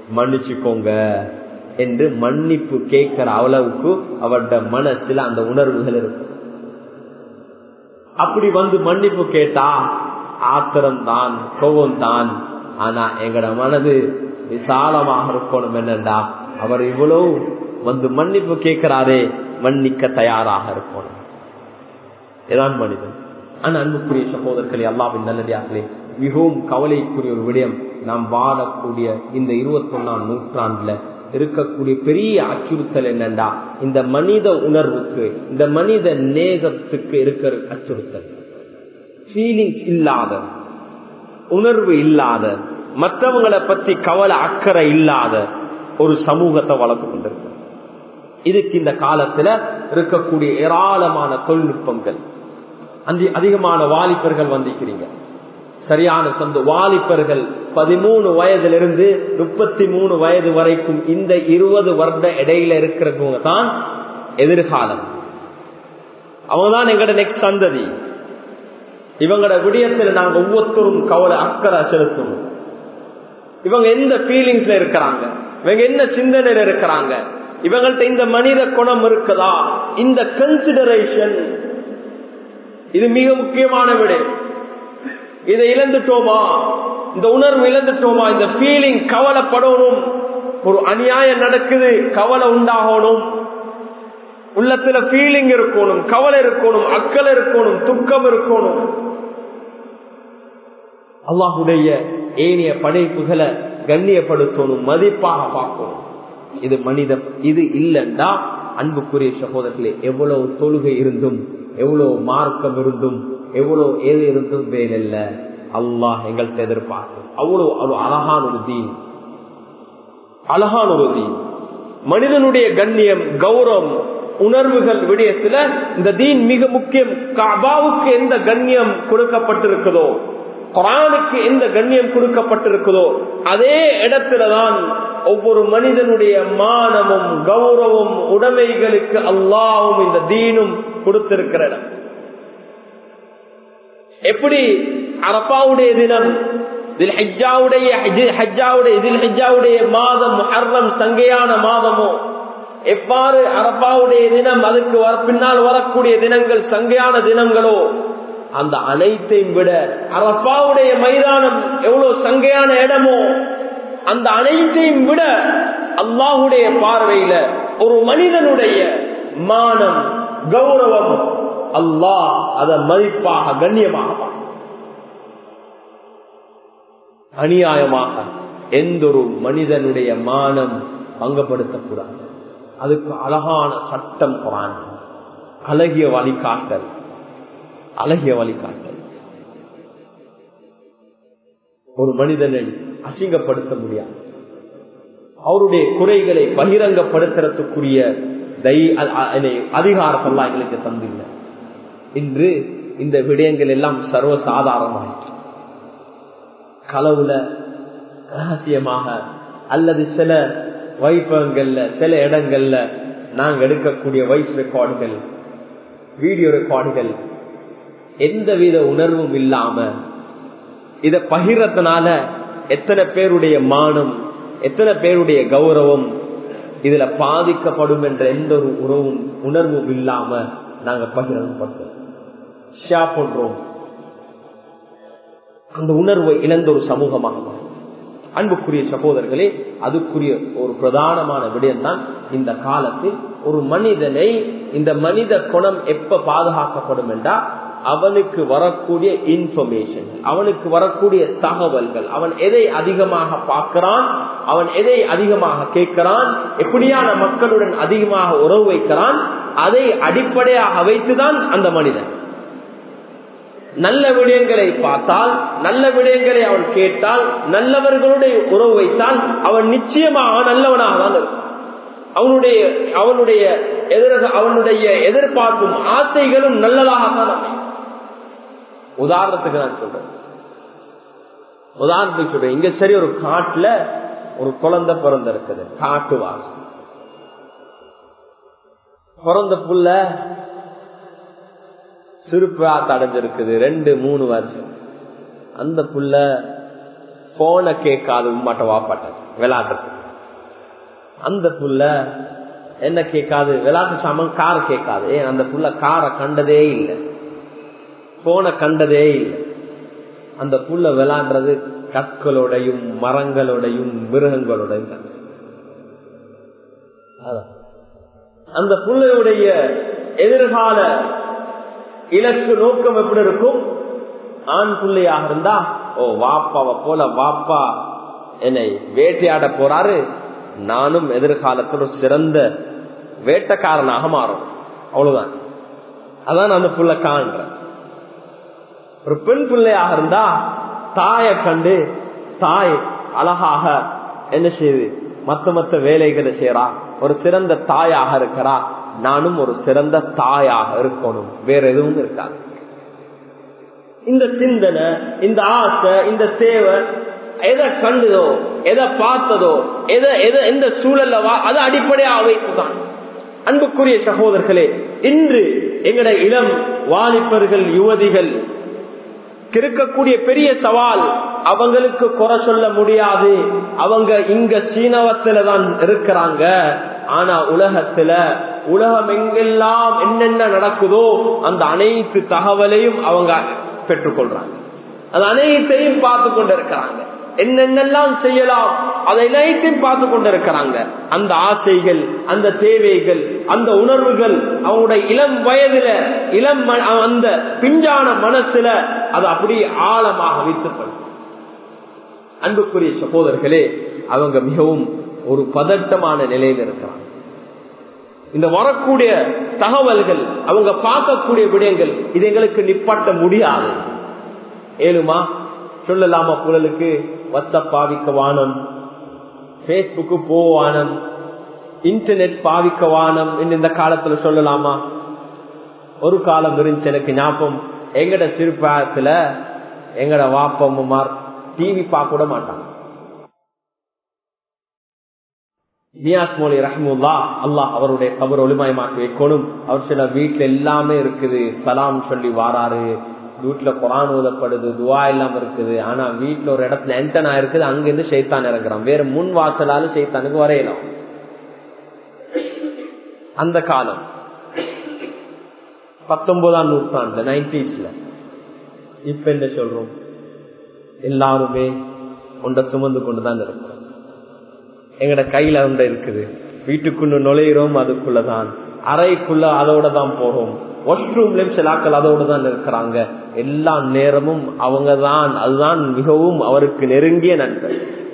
மன்னிச்சுக்கோங்க என்று மன்னிப்பு கேட்கிற அளவுக்கு அவருடைய மனசுல அந்த உணர்வுகள் இருக்கு. அப்படி வந்து மன்னிப்பு கேட்டா ஆத்திரம் தான், கோபம் தான். ஆனா எங்கட மனது விசாலமாக இருக்கணும். என்னண்டா அவர் இவ்வளவு வந்து மன்னிப்பு கேட்கிறாரே, மன்னிக்க தயாராக இருக்கணும். இதான் மனிதன். ஆனா அன்புக்குரிய சகோதரர்களே, அல்லாஹ்வின் நல்லடியார்களே, மிகவும் கவலைக்குரிய ஒரு விடயம், நாம் வாழக்கூடிய இந்த இருபத்தி ஒன்னாம் நூற்றாண்டுல இருக்கக்கூடிய பெரிய அச்சுறுத்தல் என்னண்டா, இந்த மனித உணர்வுக்கு, இந்த மனித நேசத்துக்கு இருக்கிற அச்சுறுத்தல். ஃபீலிங்ஸ் இல்லாத, உணர்வு இல்லாத, மற்றவங்களை பத்தி கவலை அக்கறை இல்லாத ஒரு சமூகத்தை வளர்த்து கொண்டிருக்கு. இதுக்கு இந்த காலத்துல இருக்கக்கூடிய ஏராளமான தொழில்நுட்பங்கள், அந்த அதிகமான வாலிபர்கள் வந்திருக்கிறீங்க. சரியான சொந்த வாலிபர்கள் பதிமூணு வயதிலிருந்து முப்பத்தி மூணு வயது வரைக்கும் இந்த இருபது வருட இடையில இருக்கிறவங்க தான் எதிர்காலம். அவங்கதான் எங்கட நெக்ஸ்ட் சந்ததி. இவங்களோட விடயத்தில் நாங்க ஒவ்வொருத்தரும் கவலை அக்கறை செலுத்தணும். இவங்க எந்த ஃபீலிங்ஸ்ல இருக்கிறாங்க, இவங்க என்ன சிந்தனையில இருக்கிறாங்க, இவங்கள்ட்ட இந்த மனித குணம் இருக்குதா, இந்த கன்சிடரேஷன், இது மிக முக்கியமான விடயம். இதை இழந்துட்டோமா, இந்த உணர்வு இழந்துட்டோமா, இந்த ஃபீலிங், கவலைப்படணும். ஒரு அநியாயம் நடக்குது, கவலை உண்டாகணும். உள்ளத்துல ஃபீலிங் இருக்கணும், கவலை இருக்கணும், அக்கறை இருக்கணும், துக்கம் இருக்கணும். அல்லாஹ்வுடைய ஏனைய படைப்புகளை கண்ணியப்படுத்தணும், மதிப்பாக பார்க்கணும். இது மனிதம். இது இல்லைண்டா அன்புக்குரிய சகோதரர்களே, எவ்வளவு தொழுகை இருந்தும், எவ்வளவு மார்க்கம் இருந்தும், எவ்வளவு ஏது இருந்தும் வேலையில்ல. அல்லாஹ் எங்கள்கிட்ட எதிர்பார்க்கும் அவ்வளவு ஒரு அழகான ஒரு தீன், அழகான ஒரு தீன். மனிதனுடைய கண்ணியம், கௌரவம், உணர்வுகள் விடயத்துல இந்த தீன் மிக முக்கியம். கஅபாவுக்கு எந்த கண்ணியம் கொடுக்கப்பட்டிருக்குதோ, குர்ஆனுக்கு எந்த கண்ணியம் கொடுக்கப்பட்டிருக்குதோ, அதே இடத்துலதான் ஒவ்வொரு மனிதனுடைய மானமும் கௌரவம் உடைமைகளுக்கு அல்லாஹ்வும் இந்த தீனும் கொடுத்திருக்கிற இடம். எப்படி அரஃபாவுடைய தினம், தில்ஹிஜ்ஜாவுடைய மாதம் முஹர்ரம் சங்கையான மாதமோ, எவ்வாறு அரஃபாவுடைய தினம் அதுக்கு பின்னால் வரக்கூடிய தினங்கள் சங்கையான தினங்களோ, அந்த அனைத்தையும் விட அரஃபாவுடைய மைதானம் எவ்வளவு சங்கையான இடமோ, அந்த அனைத்தையும் விட அல்லாஹ்வுடைய பார்வையில ஒரு மனிதனுடைய மானம், கௌரவம், அல்லாஹ் அத மதிப்பாக, கண்ணியமாக, அநியாயமாக எந்த ஒரு மனிதனுடைய மானம் பங்கப்படுத்தக்கூடாது. அதுக்கு அழகான சட்டம் குர்ஆன், அழகிய வழிகாட்டல், அழகிய வழிகாட்டல். ஒரு மனிதனை அசிங்கப்படுத்த முடியாது. அவருடைய குறைகளை பகிரங்கப்படுத்துறதுக்குரிய அதிகாரத்தெல்லாம் எங்களுக்கு தந்தில்லை. இன்று இந்த விடயங்கள் எல்லாம் சர்வசாதாரணமாயிற்று. களவுல ரகசியமாக அல்லது சில வைபவங்கள்ல, சில இடங்கள்ல நாங்க எடுக்கக்கூடிய வாய்ஸ் ரெக்கார்டுகள், வீடியோ ரெக்கார்டுகள், எந்தவித உணர்வும் இல்லாம இத பகிர்றதுனால எத்தனை பேருடைய மானம், எத்தனை பேருடைய கௌரவம் இதுல பாதிக்கப்படும் என்ற எந்த ஒரு உறவும் உணர்வும் இல்லாம நாங்க பகிரங்கப்படுறோம், ஷேர் பண்றோம். அந்த உணர்வை இழந்த ஒரு சமூகமாக. அன்புக்குரிய சகோதரர்களே, அதுக்குரிய ஒரு பிரதானமான விடயம் தான் இந்த காலத்தில் ஒரு மனிதனை, இந்த மனித குணம் எப்ப பாதுகாக்கப்படும் என்றால், அவனுக்கு வரக்கூடிய இன்ஃபர்மேஷன், அவனுக்கு வரக்கூடிய தகவல்கள், அவன் எதை அதிகமாக பார்க்கிறான், அவன் எதை அதிகமாக கேட்கிறான், எப்படியான மக்களுடன் அதிகமாக உறவு வைக்கிறான், அதை அடிப்படையாக வைத்துதான் அந்த மனிதன் நல்ல விடயங்களை பார்த்தால், நல்ல விடயங்களை அவன் கேட்டால், நல்லவர்களுடைய உறவு வைத்தால் அவன் நிச்சயமாக நல்லவனாக தான் இருப்பான். அவனுடைய அவனுடைய எதிர அவனுடைய எதிர்பார்ப்பும் ஆசைகளும் நல்லதாகத்தான் அமையும். உதாரணத்துக்கு நான் சொல்றேன், உதாரணத்துக்கு சொல்றேன். இங்க சரி, ஒரு காட்டுல ஒரு குழந்தை பிறந்த இருக்குது, காட்டு வாசம். பிறந்த புள்ள சிறுப்பா தடைஞ்சிருக்குது, ரெண்டு மூணு வருஷம். அந்த புள்ள போன கேட்காது, உம்மாட்ட வாப்பாட்ட விளையாடுறது. அந்த புள்ள என்ன கேட்காது, விளையாட்டு சாமான் கார் கேட்காது. ஏன் அந்த புள்ள காரை கண்டதே இல்லை, போன கண்டதே இல்லை. அந்த புள்ள விளையாடுறது கற்களோடையும் மரங்களோடையும் மிருகங்களோடையும். அந்த புள்ளையுடைய எதிர்கால இலக்கு நோக்கம் எப்படி இருக்கும்? ஆண் பிள்ளையாக இருந்தா, ஓ வாப்பாவை போல வாப்பா என்னை வேட்டையாட போறாரு, நானும் எதிர்காலத்தில் ஒரு சிறந்த வேட்டைக்காரனாக மாறும். அவ்வளவுதான். அதான் அந்த புள்ள காண்ற. ஒரு பெண் பிள்ளையாக இருந்தா தாயை கண்டு தாய் அழகாக என்ன செய்யுது, மத்த மத்த வேலைகளை செய்யறா, ஒரு சிறந்த தாயாக இருக்கிறா, நானும் ஒரு சிறந்த தாயாக இருக்கணும், வேற எதுவும் இருக்காது. இந்த சிந்தனை, இந்த ஆசை, இந்த தேவை எதை கண்டதோ, எதை பார்த்ததோ, எதை எதை எந்த சூழல்ல அதை அடிப்படையாக வைத்துதான். அன்புக்குரிய சகோதரர்களே, இன்று எங்கட இளம் வாலிபர்கள் யுவதிகள் இருக்கக்கூடிய பெரிய சவால், அவங்களுக்கு குறை சொல்ல முடியாது. அவங்க இங்க சீனவத்துல தான் இருக்கிறாங்க. ஆனா உலகத்துல உலகம் எங்கெல்லாம் என்னென்ன நடக்குதோ அந்த அனைத்து தகவலையும் அவங்க பெற்றுக்கொள்றாங்க. அது அனைத்தையும் பார்த்து கொண்டிருக்கிறாங்க. என்னென்னலாம் செய்யலாம் அதை அனைத்தையும் பார்த்து கொண்டிருக்கிறாங்க. அந்த ஆசைகள், அந்த தேவைகள், அந்த உணர்வுகள் அவங்களுடைய இளம் வயதுல, இளம் அந்த பிஞ்சான மனசுல அது அப்படியே ஆழமாக வைத்துப்படும். அன்புக்குரிய சகோதரர்களே, அவங்க மிகவும் ஒரு பதட்டமான நிலையில் இருக்கிறாங்க. இந்த வரக்கூடிய தகவல்கள், அவங்க பார்க்கக்கூடிய விடயங்கள், இது எங்களுக்கு நிப்பாட்ட முடியாது. ஏழுமா சொல்லலாமா? புலலுக்கு வாட்ஸ்அப் பாவிக்க வானம், பேஸ்புக்கு போவானம், இன்டர்நெட் பாவிக்க வானம் என்று இந்த காலத்துல சொல்லலாமா? ஒரு காலம் இருந்துச்சு எனக்கு ஞாபகம். எங்கட சிறுபாயத்துல எங்கட வாப்பம்மார் டிவி பார்க்க கூட மாட்டாங்க. நியாஸ் மோலி ரஹ்முல்லா, அல்லாஹ் அவருடைய கபர் ஒளிமயமாக்கி வைக்கணும். அவர் சில வீட்டுல எல்லாமே இருக்குது, சலாம் சொல்லி வாராரு, வீட்டுல குரான் ஓதப்படுது, துவா எல்லாம் இருக்குது. ஆனா வீட்டுல ஒரு இடத்துல என்டனா இருக்குது, அங்கிருந்து ஷைத்தான் இறங்குறான். வேற முன் வாசலாலும் ஷைத்தானுக்கு வரையலாம். அந்த காலம் பத்தொன்பதாம் நூற்றாண்டு நைன்டீஸ்ல. இப்ப என்ன சொல்றோம்? எல்லாருமே ஒன்றை சுமந்து கொண்டுதான் இருக்கிறோம். எங்கட கையில ஒன்றை இருக்குது, வீட்டுக்குள்ள நுழையிறோம், அதுக்குள்ளதான், அறைக்குள்ள அதோட தான் போறோம், வாஷ்ரூம்லயும் சிலாக்கள் அதோடு தான் இருக்கிறாங்க. எல்லா நேரமும் அவங்க தான். அதுதான் மிகவும் அவருக்கு நெருங்கிய நண்பர்,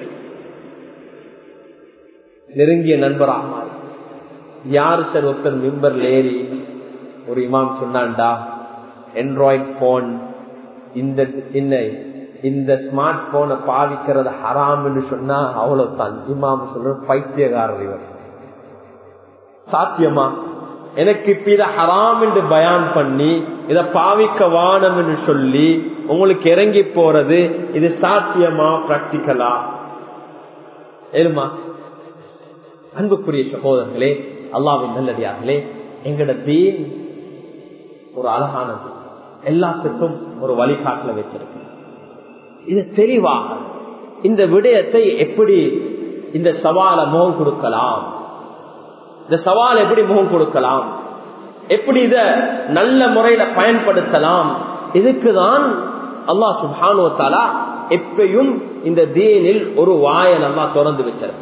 நெருங்கிய நண்பராக மாறி. யாரு சார் ஒருத்தர் மிம்பர்ல ஏறி ஒரு இமாம் சொன்னான்டா, ஆண்ட்ராய்டு போன், இந்த இந்த ஸ்மார்ட் போனை பாவிக்கிறது ஹராம் என்று சொன்னா அவ்வளவுதான். இமாம் சொல்ற பைத்தியகாரர் இவர். சாத்தியமா? எனக்கு இப்ப இதை ஹராம் என்று பயான் பண்ணி இதை பாவிக்க வானம் என்று சொல்லி உங்களுக்கு இறங்கி போறது, இது சாத்தியமா? பிராக்டிக்கலா? ஏழுமா? அன்புக்குரிய சகோதரர்களே, அல்லாஹ்வின் நல்லடியார்களே, எங்கட தீன் ஒரு அழகானது, எல்லாத்துக்கும் ஒரு வழிகாட்டல வச்சிருக்கு. இது தெளிவாக இந்த விடயத்தை எப்படி, இந்த சவாலை முகம் கொடுக்கலாம், இந்த சவால் எப்படி முகம் கொடுக்கலாம், எப்படி இத நல்ல முறையில பயன்படுத்தலாம், இதுக்குதான் அல்லாஹ் சுப்ஹானஹு வ தஆலா எப்பயும் இந்த தீனில் ஒரு வாயை நல்லா திறந்து வச்சிருக்கு.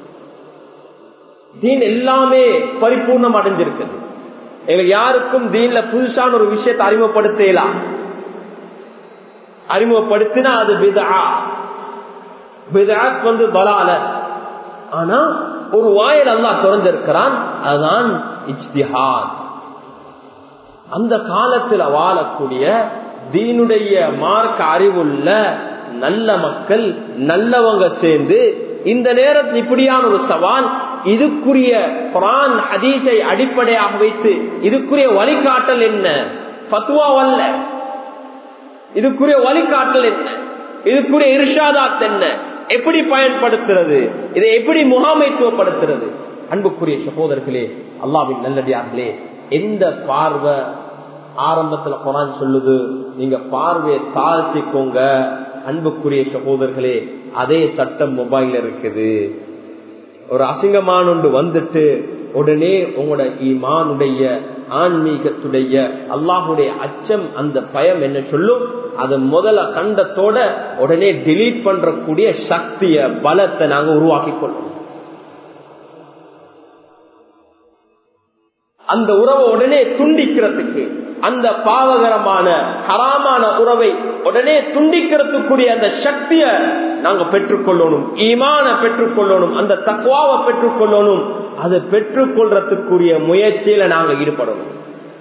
தீன் எல்லாமே பரிபூர்ணம் அடைஞ்சிருக்குது. எங்களுக்கு யாருக்கும் தீன்ல புதுசான ஒரு விஷயத்தை அறிமுகப்படுத்தலாம். அறிமுகப்படுத்தினா அது பிதஆ, பிதஆத் வந்து தலாலத். ஆனா ஒரு வாயில் அல்லாஹ் திறந்திருக்கிறான், அதுதான் இஜ்திஹாத். அந்த காலத்துல வாழக்கூடிய தீனுடைய மார்க்க அறிவுள்ள நல்ல மக்கள், நல்லவங்க சேர்ந்து இந்த நேரத்தில் இப்படியான ஒரு சவால், இதுக்குரிய குர்ஆன் ஹதீஸை அடிப்படையாக வைத்து இதுக்குரிய வழிகாட்டல் என்ன? ஃபத்வா அல்ல, இதுக்குரிய வழிகாட்டல் என்ன? இதுக்குரிய இர்ஷாதாத் என்ன? எப்படி பயன்படுத்துறது? இதை எப்படி முகாமைத்துவப்படுத்துறது? அன்புக்குரிய சகோதரர்களே, அல்லாஹ்வின் நல்லடியார்களே, எந்த பார்வை ஆரம்பத்துல குர்ஆன் சொல்லுது நீங்க பார்வையை தாழ்த்திக்கோங்க. அன்புக்குரிய சகோதரர்களே, அதே சட்டம் மொபைல் இருக்குது. ஒரு அசிங்கமான ஒன்று வந்துட்டு உடனே உங்களோட ஈமானுடைய ஆன்மீகத்துடைய அல்லாஹுடைய அச்சம் அந்த பயம் என்ன சொல்லும், அது முதல்ல கண்டத்தோட உடனே டிலீட் பண்றக்கூடிய சக்திய பலத்தை நாங்க உருவாக்கி கொள்ளணும். அந்த உறவை உடனே துண்டிக்கிறதுக்கு, அந்த பாவகரமான ஹராமான உறவை உடனே துண்டிக்கிறதுக்குரிய அந்த சக்திய நாங்க பெற்றுக்கொள்ளணும், ஈமான பெற்றுக்கொள்ளணும், அந்த தக்வாவை பெற்றுக்கொள்ளணும். அதை பெற்றுக்கொள்றதுக்குரிய முயற்சியில நாங்க ஈடுபடணும்.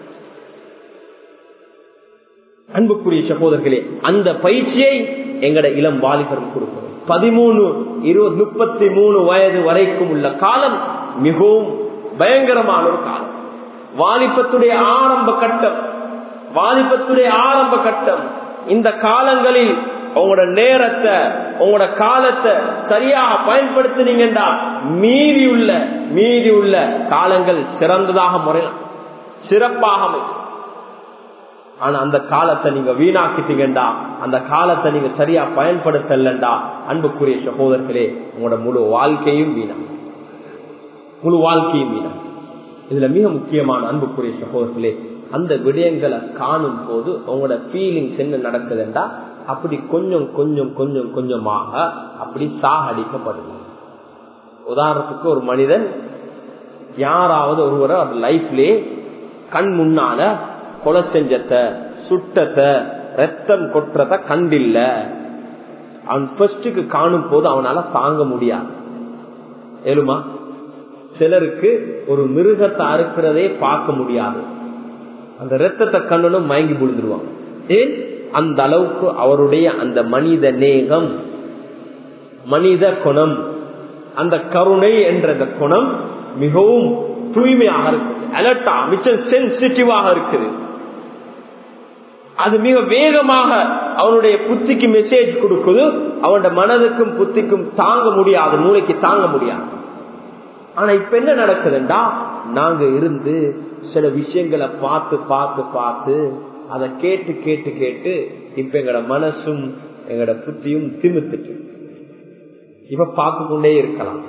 அன்புக்குரிய சகோதரர்களே, அந்த பயிற்சியை எங்கட இளம் வாலிபரும் கொடுக்கணும். பதிமூணு இருபது முப்பத்தி மூணு வயது வரைக்கும் உள்ள காலம் மிகவும் பயங்கரமான ஒரு காலம். வாலிபத்துடைய ஆரம்ப கட்டம், வாலிபத்துடைய ஆரம்ப கட்டம். இந்த காலங்களில் உங்களோட நேரத்தை, உங்களோட காலத்தை சரியாக பயன்படுத்தினீங்கன்னா மீறி உள்ள மீறி உள்ள காலங்கள் சிறந்ததாக முறையலாம், சிறப்பாக அமையும். ஆனா அந்த காலத்தை நீங்க வீணாக்கிட்டீங்கடா, அந்த காலத்தை நீங்க சரியா பயன்படுத்தலண்டா, அன்புக்குரிய சகோதரர்களே, உங்களோட முழு வாழ்க்கையும் வீணா, முழு வாழ்க்கையும் வீணா. இதுல மிக முக்கியமான அன்புக்குரிய சகோதரர்களே, அந்த விடயங்களை காணும் போது உங்களோட ஃபீலிங்ஸ் என்ன நடக்குதுண்டா, அப்படி கொஞ்சம் கொஞ்சம் கொஞ்சம் கொஞ்சமாக அப்படி சாகடிக்கப்படுது. உதாரணத்துக்கு ஒரு மனிதன் யாராவது ஒருவரை லைஃப்லே கண் முன்னால கொலை செஞ்சத, சுட்டத, ரத்தம் கொற்றத கண்டில்ல, அவன் ஃபர்ஸ்டுக்கு காணும் போது அவனால தாங்க முடியாது. ஏழுமா சிலருக்கு ஒரு மிருகத்தை அறுக்கிறதே பார்க்க முடியாது, அந்த ரத்தத்தை கண்ணனும் மயங்கி விழுந்துருவாங்க. ஏன்? அந்த அளவுக்கு அவருடைய அந்த மனித நேகம், மனித குணம், அந்த கருணை என்ற அந்த குணம் மிகவும் தூய்மையாக இருக்குது, அலர்ட்டா மிச்சம் சென்சிட்டிவாக இருக்குது. அது மிக வேகமாக அவனுடைய புத்திக்கு மெசேஜ் கொடுக்குது, அவனுடைய மனதுக்கும் புத்திக்கும் தாங்க முடியாது, மூளைக்கு தாங்க முடியாது. ஆனா இப்ப என்ன நடக்குதுண்டா, நாங்க இருந்து சில விஷயங்களை பார்த்து பார்த்து பார்த்து அதை கேட்டு கேட்டு கேட்டு இப்ப எங்கட மனசும் எங்கட புத்தியும் திமித்துட்டு இப்ப பார்த்து கொண்டே இருக்கலாம்.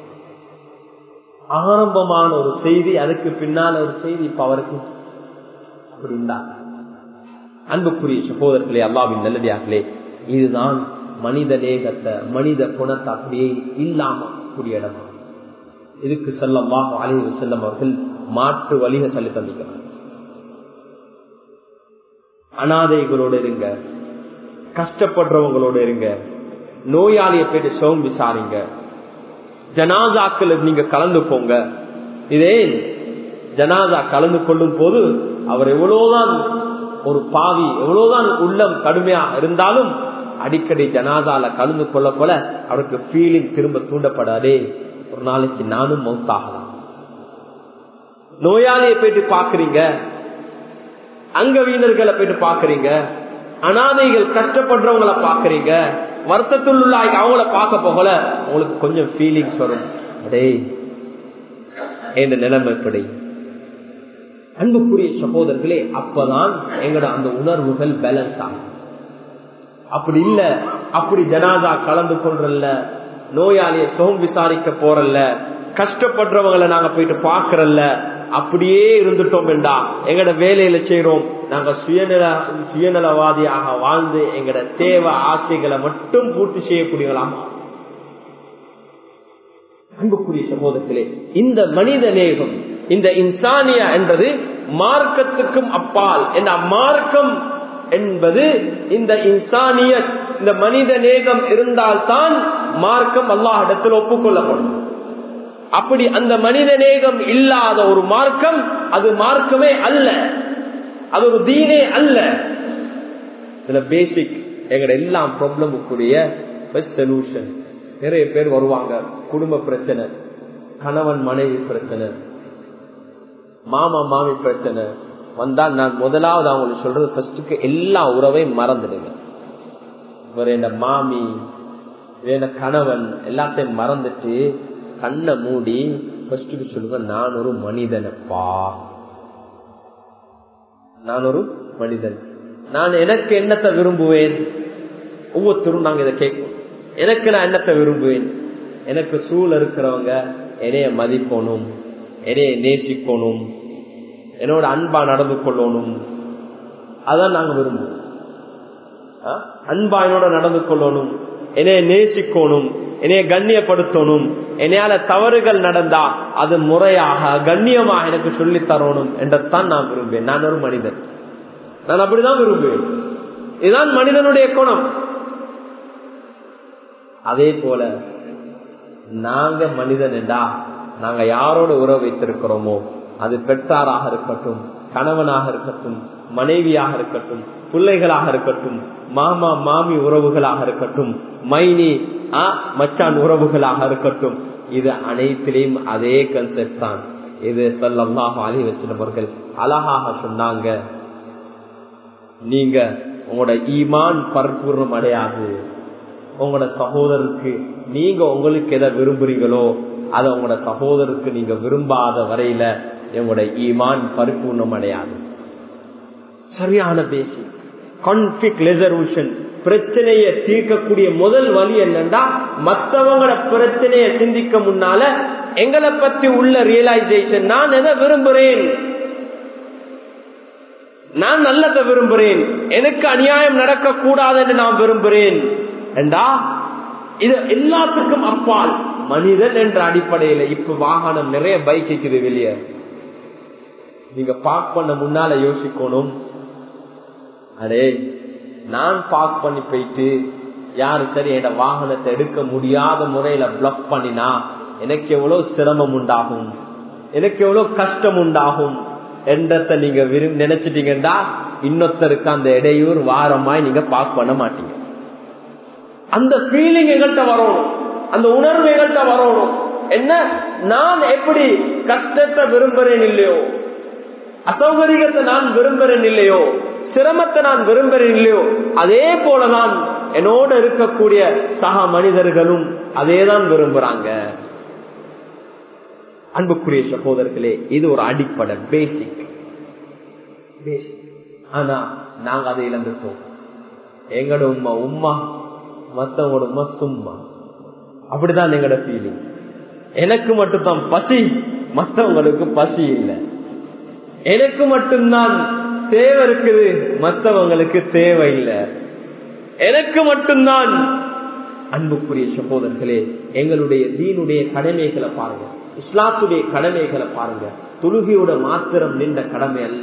ஆரம்பமான ஒரு செய்தி, அதுக்கு பின்னால ஒரு செய்தி இப்ப அவருக்கு அப்படின்னா. அன்புக்குரிய சகோதரர்களே, அல்லாஹ்வின் நல்லடியார்களே, இதுதான் மனித நேகத்தை, மனித குணத்தை அப்படியே இல்லாம கூடிய இடம். இதுக்கு ஸல்லல்லாஹு அலைஹி வஸல்லம் அவர்கள் மாற்று வழியை சொல்லி தந்திக்கிறார். அனாதைகளோடு இருங்க, கஷ்டப்படுறவங்களோட இருங்க, நோயாளிய போயிட்டு சோம் விசாரிங்க, ஜனாசாக்கள் நீங்க கலந்து போங்க. இதே ஜனாசா கலந்து கொள்ளும் போது அவர் எவ்வளவுதான் ஒரு பாவி, எவ்வளவுதான் உள்ளம் கடுமையாக இருந்தாலும் அடிக்கடி ஜனாசால கலந்து கொள்ள போல அவருக்கு ஃபீலிங் திரும்ப தூண்டப்படாதே, ஒரு நாளைக்கு நானும் மௌத்தாகலாம். நோயாளியை போயிட்டு பாக்குறீங்க, அங்க வீணர்களை போயிட்டு பாக்குறீங்க, அனாதைகள் கஷ்டப்படுறவங்களை பாக்குறீங்க, வருத்தத்தில் உள்ள அவங்கள பார்க்க போகல உங்களுக்கு கொஞ்சம் ஃபீலிங்ஸ் வரும், அடே என்ற நிலைமை எப்படி. அன்புக்குரிய சகோதரர்களே, அப்பதான் எங்களோட அந்த உணர்வுகள் பேலன்ஸ் ஆகும். அப்படி இல்ல, அப்படி ஜனாதா கலந்து கொள்றல்ல, நோயாளியை சோம் விசாரிக்க போறல்ல, கஷ்டப்படுறவங்களை நாங்க போயிட்டு பாக்குறல்ல, அப்படியே இருந்துட்டோம் என்றா எங்கட வேலையில செய்யறோம், நாங்க சுயநல சுயநலவாதியாக வாழ்ந்து எங்கட தேவை ஆசைகளை மட்டும் பூர்த்தி செய்யக்கூடியவர்களாம். அன்புக்குரிய சகோதரர்களே, இந்த மனித நேகம், இந்த இன்சானியா என்பது மார்க்கத்துக்கும் அப்பால். என்ற மார்க்கம் என்பது இந்த இன்சானிய, இந்த மனித நேகம் இருந்தால்தான் மார்க்கம் அல்லாஹ் இடத்தில் ஒப்புக்கொள்ளப்படும். அப்படி அந்த மனித நேகம் இல்லாத ஒரு மார்க்கம் அது மார்க்கமே அல்ல, அது ஒரு தீனே அல்ல. இதுல பேசிக் எங்கட எல்லா ப்ராப்ளமுக்குரிய பெஸ்ட் சொல்யூஷன். நிறைய பேர் வருவாங்க, குடும்ப பிரச்சனை, கணவன் மனைவி பிரச்சனை, மாமா மாமி பிரச்சனை வந்தால் நான் முதலாவது அவங்களுக்கு சொல்றது ஃபர்ஸ்டுக்கு எல்லா உறவையும் மறந்துடுங்க. இவர் என்ன மாமி, என்ன கணவன் எல்லாத்தையும் மறந்துட்டு கண்ணை மூடி ஃபர்ஸ்டுக்கு சொல்லுங்க, நான் ஒரு மனிதனப்பா, நான் ஒரு மனிதன், நான் எனக்கு என்னத்தை விரும்புவேன். ஒவ்வொருத்தரும் நாங்க இதை கேட்கும், எனக்கு நான் என்னத்தை விரும்புவேன், எனக்கு சூழ இருக்கிறவங்க என்னைய மதிக்கணும், என்னைய நேசிக்கணும், என்னோட அன்பா நடந்து கொள்ளணும். அதான் நாங்க விரும்புவோம். அன்பா என்னோட நடந்து கொள்ளணும், என்னைய நேசிக்கணும், என்னைய கண்ணியப்படுத்தணும், என்னையால தவறுகள் நடந்தா அது முறையாக கண்ணியமாக எனக்கு சொல்லி தரணும் என்றதான் நான் விரும்புவேன். நான் ஒரு மனிதன், நான் அப்படிதான் விரும்புவேன். இதுதான் மனிதனுடைய குணம். அதே போல நாங்க மனிதன் என்றா நாங்க யாரோட உறவு வைத்திருக்கிறோமோ, அது பெற்றாராக இருக்கட்டும், கணவனாக இருக்கட்டும், மனைவியாக இருக்கட்டும், பிள்ளைகளாக இருக்கட்டும், மாமா மாமி உறவுகளாக இருக்கட்டும், மைனி மச்சான் உறவுகளாக இருக்கட்டும், இது அனைத்திலையும் அதே கன்செப்ட் தான். இது ஸல்லல்லாஹு அலைஹி வஸல்லம் அவர்கள் அழகாக சொன்னாங்க. நீங்க உங்களோட ஈமான் பரிபூர்ணம் அடையாது. உங்களோட சகோதரருக்கு நீங்க உங்களுக்கு எதை விரும்புறீங்களோ அதை உங்களோட சகோதரருக்கு நீங்க விரும்பாத வரையில உங்களோட ஈமான் பரிபூர்ணம் அடையாது. சரியான பேசிக் கான்ஃபிளிக்ட் ரெசல்யூஷன், பிரச்சனையை தீர்க்கக்கூடிய முதல் வழி என்னன்னா, மற்றவங்களோட பிரச்சனையை சிந்திக்க முன்னால எங்களை பத்தி உள்ள ரியலைசேஷன், நான் எதை விரும்புறேன், நான் நல்லதை விரும்புறேன், எனக்கு அநியாயம் நடக்க கூடாதுன்னு நான் விரும்புறேன் என்றா இது எல்லாத்துக்கும் அப்பால் மனிதன் என்ற அடிப்படையில. இப்ப வாகனம் நிறைய பைக் இருக்குது வெளியே, நீங்க பார்க் பண்ண முன்னால யோசிக்கணும், அடே நான் பார்க் பண்ணி போயிட்டு யாரு சரி என் வாகனத்தை எடுக்க முடியாத முறையில பிளாக் பண்ணினா எனக்கு எவ்வளவு சிரமம் உண்டாகும், எனக்கு எவ்வளவு கஷ்டம் உண்டாகும் என்றத நீங்க விரும்பி நினைச்சிட்டீங்கன்னா இன்னொருத்தருக்கு அந்த இடையூறு வாரமாய் நீங்க பார்க் பண்ண மாட்டீங்க. அந்த ஃபீலிங் எங்கள்கிட்ட வரணும், அந்த உணர்வு எங்கள்கிட்ட வரணும். என்ன, நான் எப்படி கஷ்டத்தை விரும்புறேன் இல்லையோ, அசௌகரியத்தை நான் விரும்புறேன் இல்லையோ, சிரமத்தை நான் விரும்புறேன் இல்லையோ, அதே போலதான் என்னோட இருக்கக்கூடிய சக மனிதர்களும் அதேதான் விரும்புறாங்க. அன்புக்குரிய சகோதரர்களே, இது ஒரு அடிப்படை பேசிக் பேசிக். ஆனா நாங்க அதை இழந்துட்டோம். எங்கட உம்மா உம்மா, மத்தவங்களோட உம்மா சும்மா. அப்படிதான் எங்கட ஃபீலிங். எனக்கு மட்டும்தான் பசி, மற்றவங்களுக்கு பசி இல்லை. எனக்கு மட்டும்தான் தேவை இருக்குது, மற்றவங்களுக்கு தேவை இல்லை. எனக்கு மட்டும்தான். அன்புக்குரிய சகோதரர்களே, எங்களுடைய தீனுடைய கடமைகளை பாருங்க, இஸ்லாத்துடைய கடமைகளை பாருங்க. தொழுகையோட மாத்திரம் நின்ற கடமை அல்ல,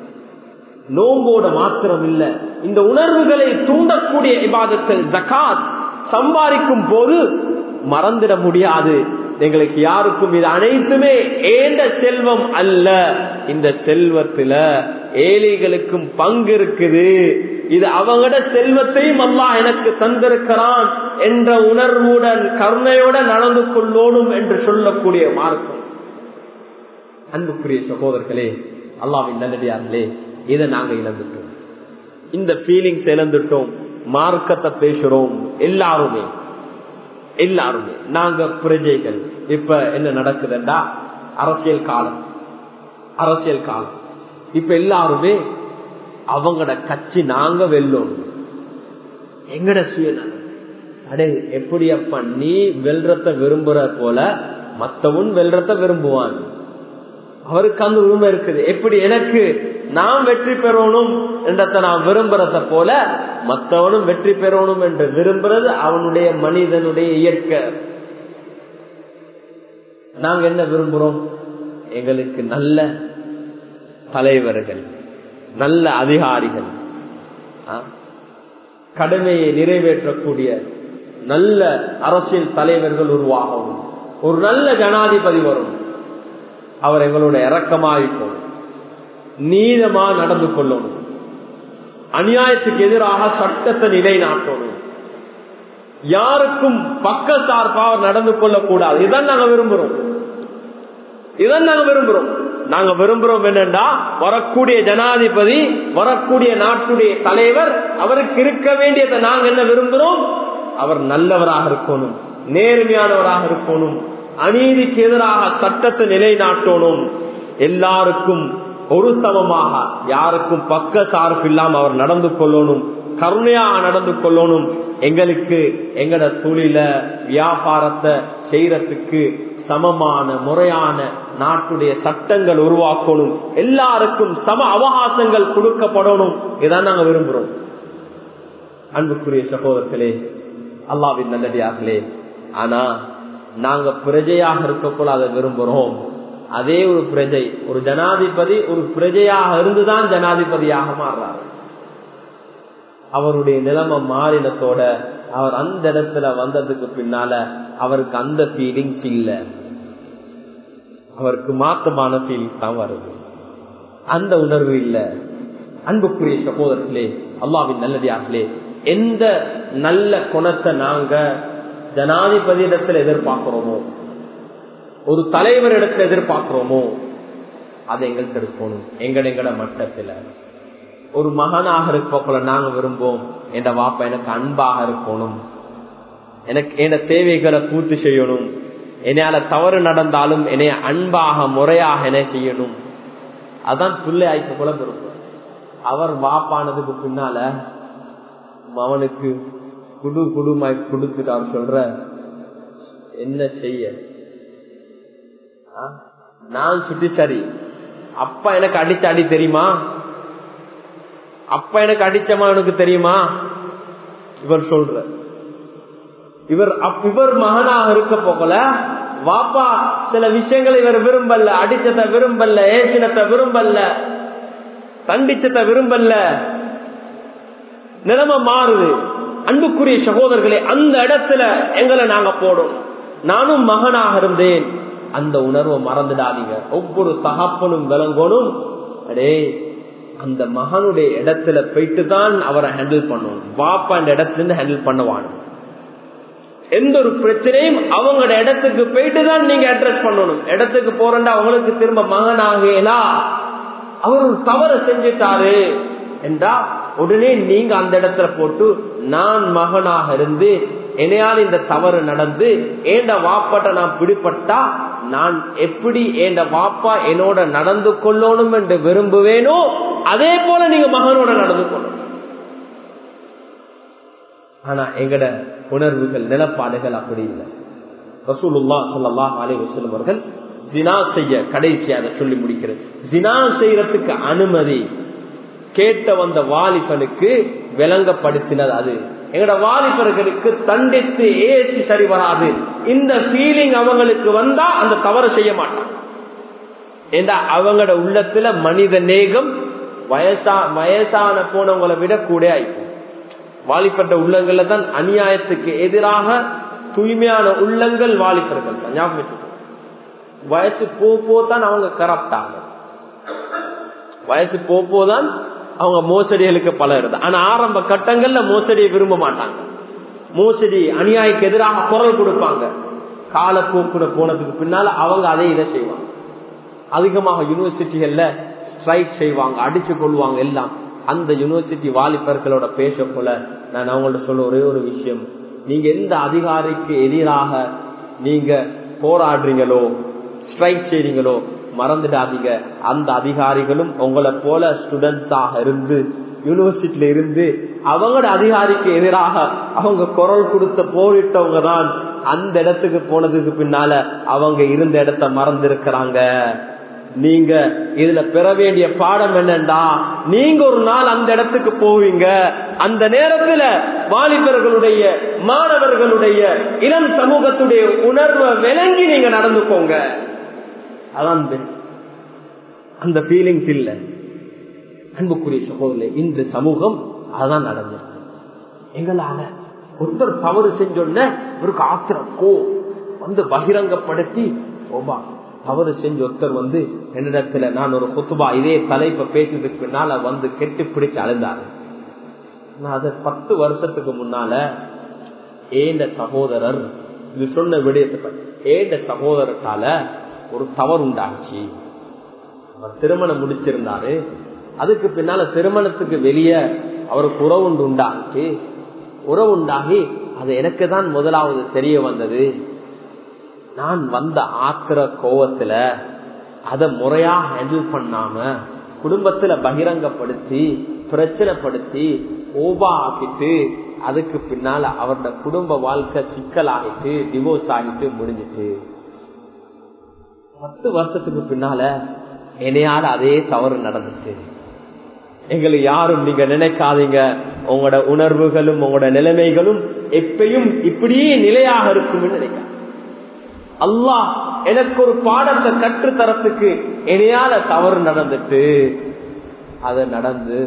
நோம்போட மாத்திரம் இல்ல. இந்த உணர்வுகளை தூண்டக்கூடிய இபாதத்தில் ஜகாத் சம்பாதிக்கும் போது மறந்துட முடியாது. எங்களுக்கு யாருக்கும் இது அனைத்துமே ஏண்ட செல்வம் அல்ல, இந்த செல்வத்துல ஏழைகளுக்கும் பங்கு இருக்குது, இது அவங்களோட செல்வத்தையும் அல்லாஹ் எனக்கு தந்திருக்கிறான் என்ற உணர்வுடன் கருணையோட நடந்து கொள்ளணும் என்று சொல்லக்கூடிய மார்க்கம். அன்புக்குரிய சகோதரர்களே, அல்லாஹ்வின் நல்லடியார்களே, இதை நாங்க இழந்துட்டோம். இந்த ஃபீலிங்ஸ் இழந்துட்டோம். மார்க்கத்தை பேசுறோம் எல்லாருமே எல்லாருமே நாங்க பிரஜைகள். இப்ப என்ன நடக்குதுன்னா, அரசியல் காலம் அரசியல் காலம் இப்ப எல்லாருமே அவங்களோட கட்சி நாங்க வெல்லணும், எங்கட சுயநலம். அடே எப்படி அப்ப நீ வெல்றத விரும்புற போல மத்தவன் வெல்றத விரும்புவான், அவருக்கு அந்த உரிமை இருக்குது. எப்படி எனக்கு நான் வெற்றி பெறணும் என்றத நான் விரும்புறத போல மற்றவனும் வெற்றி பெறணும் என்று விரும்புறது அவனுடைய மனிதனுடைய இயற்கை. நாங்க என்ன விரும்புறோம்? எங்களுக்கு நல்ல தலைவர்கள், நல்ல அதிகாரிகள், கடமையை நிறைவேற்றக்கூடிய நல்ல அரசியல் தலைவர்கள் உருவாகவும், ஒரு நல்ல ஜனாதிபதி வரும், அவர் எங்களோட இரக்கமாயிருக்கும், நீதமா நடந்து கொள்ளணும், அநியாயத்துக்கு எதிராக சட்டத்தை நிலைநாட்டணும், யாருக்கும் பக்க சார்பாக நடந்து கொள்ளக்கூடாது. இதான் நாங்க விரும்புறோம் இதான் நாங்க விரும்புறோம் நாங்க விரும்புறோம் என்னன்னா, வரக்கூடிய ஜனாதிபதி, வரக்கூடிய நாட்டுடைய தலைவர், அவருக்கு இருக்க வேண்டியதை நாங்க என்ன விரும்புறோம்? அவர் நல்லவராக இருக்கணும், நேர்மையானவராக இருக்கணும், அநீதிக்கு எதிராக சட்டத்தை நிலைநாட்டணும், எல்லாருக்கும் ஒரு சமமாக, யாருக்கும் பக்க சார்பு இல்லாம அவர் நடந்து கொள்ளணும், கருணையாக நடந்து கொள்ளணும். எங்களுக்கு எங்கட தொழில வியாபாரத்தை செய்யறதுக்கு சமமான முறையான நாட்டுடைய சட்டங்கள் உருவாக்கணும், எல்லாருக்கும் சம அவகாசங்கள் கொடுக்கப்படணும். இதான் நாங்க விரும்புறோம். அன்புக்குரிய சகோதரர்களே, அல்லாஹ்வின் நல்லடியார்களே, ஆனா நாங்க பிரஜையாக இருக்கப்போல அதை விரும்புறோம். அதே ஒரு பிரஜை, ஒரு ஜனாதிபதி ஒரு பிரஜையாக இருந்துதான் ஜனாதிபதியாக மாறுறாரு. அவருடைய நிலைமை மாறினத்தோட அவர் அந்த இடத்துல வந்ததுக்கு பின்னால அவருக்கு அந்த ஃபீலிங்ஸ் இல்ல, அவருக்கு மாற்றமான ஃபீலிங்ஸ் தான் வருது, அந்த உணர்வு இல்ல. அன்புக்குரிய சகோதரர்களே, அல்லாஹ்வின் நல்லடியார்களே, எந்த நல்ல குணத்தை நாங்க ஜனாதிபதியிடத்தில் எதிர்பார்க்கிறோமோ, ஒரு தலைவரிடத்தில் எதிர்பார்க்கிறோமோ, அதை எங்களுக்கு இருக்கணும். எங்கட எங்கட மட்டத்துல ஒரு மகனாக இருப்போல நாங்க விரும்புவோம், என் வாப்பா எனக்கு அன்பாக இருக்கணும், எனக்கு என்ன தேவைகளை பூர்த்தி செய்யணும், என்னையால தவறு நடந்தாலும் என்னைய அன்பாக முறையாக என்ன செய்யணும். அதான் பிள்ளை ஆய்ப்பு போல விரும்பும். அவர் வாப்பானதுக்கு பின்னால அவனுக்கு குடு குடுமாய் கொடுத்துட்டு அவர் சொல்ற என்ன செய்ய, நான் சுட்டி சரி, அப்பா எனக்கு அடிச்ச அடி தெரியுமா, அப்பா எனக்கு அடிச்சமா எனக்கு தெரியுமா, இவர் சொல்ற. இவர் இவர் மகனாக இருக்க போகல, வாப்பா சில விஷயங்களை இவர் விரும்பல, அடிச்சத விரும்பல, ஏசினத்தை விரும்பல, தண்டிச்சத விரும்பல, நிலைமை மாறுது. அன்புக்குரிய சகோதரர்களே, அந்த இடத்துல எங்களை நாங்க போடும். நானும் மகனாக இருந்தேன், அந்த உணர்வை மறந்துடாதீங்க. ஒவ்வொரு தகப்பனும் விளங்கணும், அடே அந்த மகனுடைய இடத்துல போயிட்டு தான் அவரை ஹேண்டில் பண்ணணும். வாப்பா அந்த இடத்துல இருந்து ஹேண்டில் பண்ணுவான். எந்த ஒரு பிரச்சனையும் அவங்களோட இடத்துக்கு போயிட்டு தான் நீங்க அட்ரஸ் பண்ணணும். இடத்துக்கு போறா அவங்களுக்கு திரும்ப மகனாகலா, அவர் ஒரு தவறு செஞ்சுட்டாரு என்றா உடனே நீங்க அந்த இடத்துல போட்டு நான் மகனாக இருந்து என்னையால் இந்த தவறு நடந்து ஏண்ட வாப்பாட்ட நான் பிடிப்பட்டா நான் எப்படி ஏண்ட வாப்பா என்னோட நடந்து கொள்ளணும் என்று விரும்புவேனோ அதே போல நீங்க மகனோட நடந்து கொள்ளணும். ஆனா எங்கட உணர்வுகள் நிலப்பாடுகள் அப்படி இல்லை. ரசூலுல்லாஹ் ஸல்லல்லாஹு அலைஹி வஸல்லம் அவர்கள் ஜினா செய்ய கடைசியாக சொல்லி முடிக்கிறது. ஜினா செய்யறதுக்கு அனுமதி கேட்ட வந்த வாலிபனுக்கு விளங்கப்படுத்தினது. அது எங்கட வாலிபர்களுக்கு தண்டித்து ஏசி சரி வராது. இந்த ஃபீலிங் அவங்களுக்கு வந்தா அந்த தவறு செய்ய மாட்டான். ஏண்டா அவங்களோட உள்ளத்துல மனித நேகம் வயசா வயசான போனவங்களை விட கூட ஆயிடும். வாலிபட்ட உள்ளங்கள்ல தான் அநியாயத்துக்கு எதிராக தூய்மையான உள்ளங்கள் வாலிபர்கள் தான். ஞாபகம் வயசு போதான் அவங்க கரப்டாங்க, வயசு போதான் அவங்க மோசடிகளுக்கு பலருது. ஆனா ஆரம்ப கட்டங்கள்ல மோசடியை விரும்ப மாட்டாங்க. மோசடி அநியாயக்கு எதிராக குரல் கொடுப்பாங்க. காலப்போக்குட போனதுக்கு பின்னால அவங்க அதை இதை செய்வாங்க. அதிகமாக யூனிவர்சிட்டிகள்ல ஸ்ட்ரைக் செய்வாங்க, அடிச்சு கொள்வாங்க எல்லாம். அந்த யூனிவர்சிட்டி வாலிபர்களோட பேச போல நான் அவங்கள்ட்ட சொல்ல ஒரே ஒரு விஷயம், நீங்க எந்த அதிகாரிக்கு எதிராக நீங்க போராடுறீங்களோ ஸ்ட்ரைக் செய்றீங்களோ மறந்துடாதீங்க, அந்த அதிகாரிகளும் உங்களை போல ஸ்டூடெண்ட்ஸாக இருந்து யூனிவர்சிட்டியில இருந்து அவங்களோட அதிகாரிக்கு எதிராக அவங்க குரல் கொடுத்த போரிட்டவங்க தான். அந்த இடத்துக்கு போனதுக்கு பின்னால அவங்க இருந்த இடத்த மறந்திருக்கிறாங்க. நீங்க இதுல பெற வேண்டிய பாடம் என்னண்டா, நீங்க ஒரு நாள் அந்த இடத்துக்கு போவீங்க. அந்த நேரத்துல வாலிபர்களுடைய மாணவர்களுடைய இளம் சமூகத்துடைய உணர்வை விளங்கி நீங்க நடந்துக்கோங்க. அதான் அந்த ஃபீலிங்ஸ் இல்ல. அன்புக்குரிய சகோதரர்களே, இந்த சமூகம் அதான் நடந்திருக்கு. எங்களால ஒருத்தர் தவறு செஞ்சோன்ன இவருக்கு ஆத்திரக்கோ வந்து பகிரங்கப்படுத்தி ஓபா தவறு செஞ்ச ஒருத்தர் வந்து என்னிடத்துல நான் ஒரு குத்துபா இதே தலைப்பை பேசுறதுக்கு பின்னால வந்து கெட்டி பிடிச்சு அழுந்தாரு. நான் அதை பத்து வருஷத்துக்கு முன்னால ஏண்ட சகோதரர் இது சொன்ன விடயத்தை ஏண்ட சகோதரத்தால ஒரு தவறு உண்டாச்சு. அவர் திருமணம் முடிச்சிருந்தாரு. அதுக்கு பின்னால திருமணத்துக்கு வெளியே அவருக்கு உறவு உண்டாச்சு. உறவு உண்டாகி அது எனக்கு தான் முதலாவது தெரிய வந்தது. நான் வந்த ஆத்திர கோவத்துல அதை முறையா ஹேண்டில் பண்ணாம குடும்பத்துல பகிரங்கப்படுத்தி பிரச்சனைப்படுத்தி ஓபா ஆக்கிட்டு அதுக்கு பின்னால அவரோட குடும்ப வாழ்க்கை சிக்கல் ஆகிட்டு டிவோர்ஸ் ஆகிட்டு முடிஞ்சிட்டு பத்து வருஷத்துக்கு பின்னால என்னையால அதே தவறு நடந்துச்சு. எங்களை யாரும் நீங்க நினைக்காதீங்க, உங்களோட உணர்வுகளும் உங்களோட நிலைமைகளும் எப்பயும் இப்படியே நிலையாக இருக்கும் நினைக்க. அல்லாஹ் எனக்கு ஒரு பாடத்தை கற்றுத்தரத்துக்கு என்னையால தவறு நடந்துட்டு அது நடந்து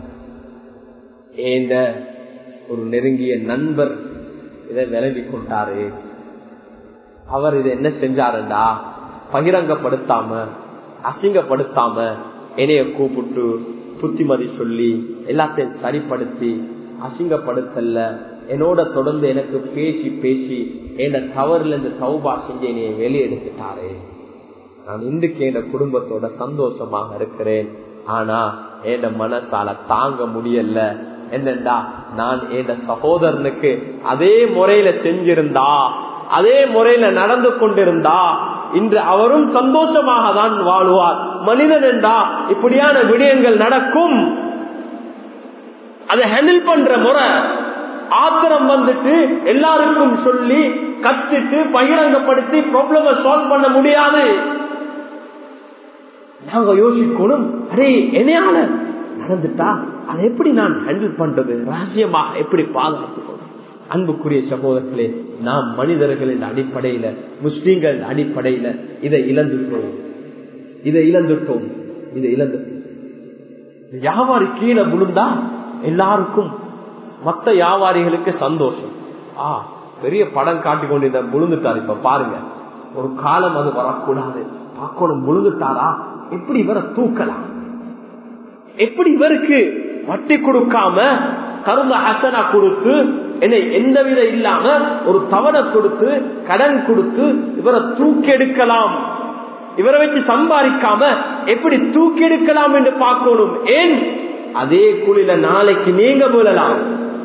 ஏந்த ஒரு நெருங்கிய நண்பர் இதை விலகி கொண்டாரு. அவர் இதை என்ன செஞ்சாருண்டா, பகிரங்கப்படுத்தாம அசிங்கப்படுத்தாம என்னைய கூப்பிட்டு புத்திமதி சொல்லி எல்லாத்தையும் சரிப்படுத்தி அசிங்கப்படுத்தல, என்னோட தொடர்ந்து எனக்கு பேசி பேசி என்ன தவறுல இருந்து தௌபா செஞ்சு என்னைய வெளியெடுத்துட்டாரு. நான் இன்றைக்கு என் குடும்பத்தோட சந்தோஷமாக இருக்கிறேன். ஆனா என் மனசால தாங்க முடியல. என்னண்டா, நான் என் சகோதரனுக்கு அதே முறையில செஞ்சிருந்தா, அதே முறையில நடந்து கொண்டிருந்தா இன்று அவரும் சந்தோஷமாக தான் வாழ்வார். மனிதன் என்றா இப்படியான விடயங்கள் நடக்கும். அதை ஹேண்டில் பண்ற முறை ஆத்திரம் வந்துட்டு எல்லாருக்கும் சொல்லி கத்திட்டு பகிரங்கப்படுத்தி ப்ராப்ளம சால்வ் பண்ண முடியாது. நாங்க யோசிக்கணும், அரே என்னையால நடந்துட்டா அதை எப்படி நான் ஹேண்டில் பண்றது, ரகசியமாக எப்படி பாதுகாத்துக்கணும். அன்புக்குரிய சகோதரர்களே, நாம் மனிதர்களின் அடிப்படையில, முஸ்லிம்கள் அடிப்படையில இதை இழந்துட்டோம் இதை இழந்துட்டோம் இதை இழந்துட்டோம் வியாபாரி கீழே விழுந்தா எல்லாருக்கும் மற்ற வியாபாரிகளுக்கு சந்தோஷம். ஆ பெரிய படம் காட்டிக் கொண்டு விழுந்துட்டாரு, இப்ப பாருங்க. ஒரு காலம் அது வரக்கூடாது, பார்க்கணும் விழுந்துட்டாரா எப்படி இவரை தூக்கலாம், எப்படி இவருக்கு வட்டி கொடுக்காம கரும்ப ஹசனா கொடுத்து என்னை எந்தவித இல்லாம ஒரு தவணை கொடுத்து கடன் கொடுத்து இவரை தூக்கி எடுக்கலாம், இவரை வச்சு சம்பாதிக்காம எப்படி தூக்கி எடுக்கலாம் என்று பார்க்கணும். ஏன் அதே குழில நாளைக்கு நீங்க விழலாம்,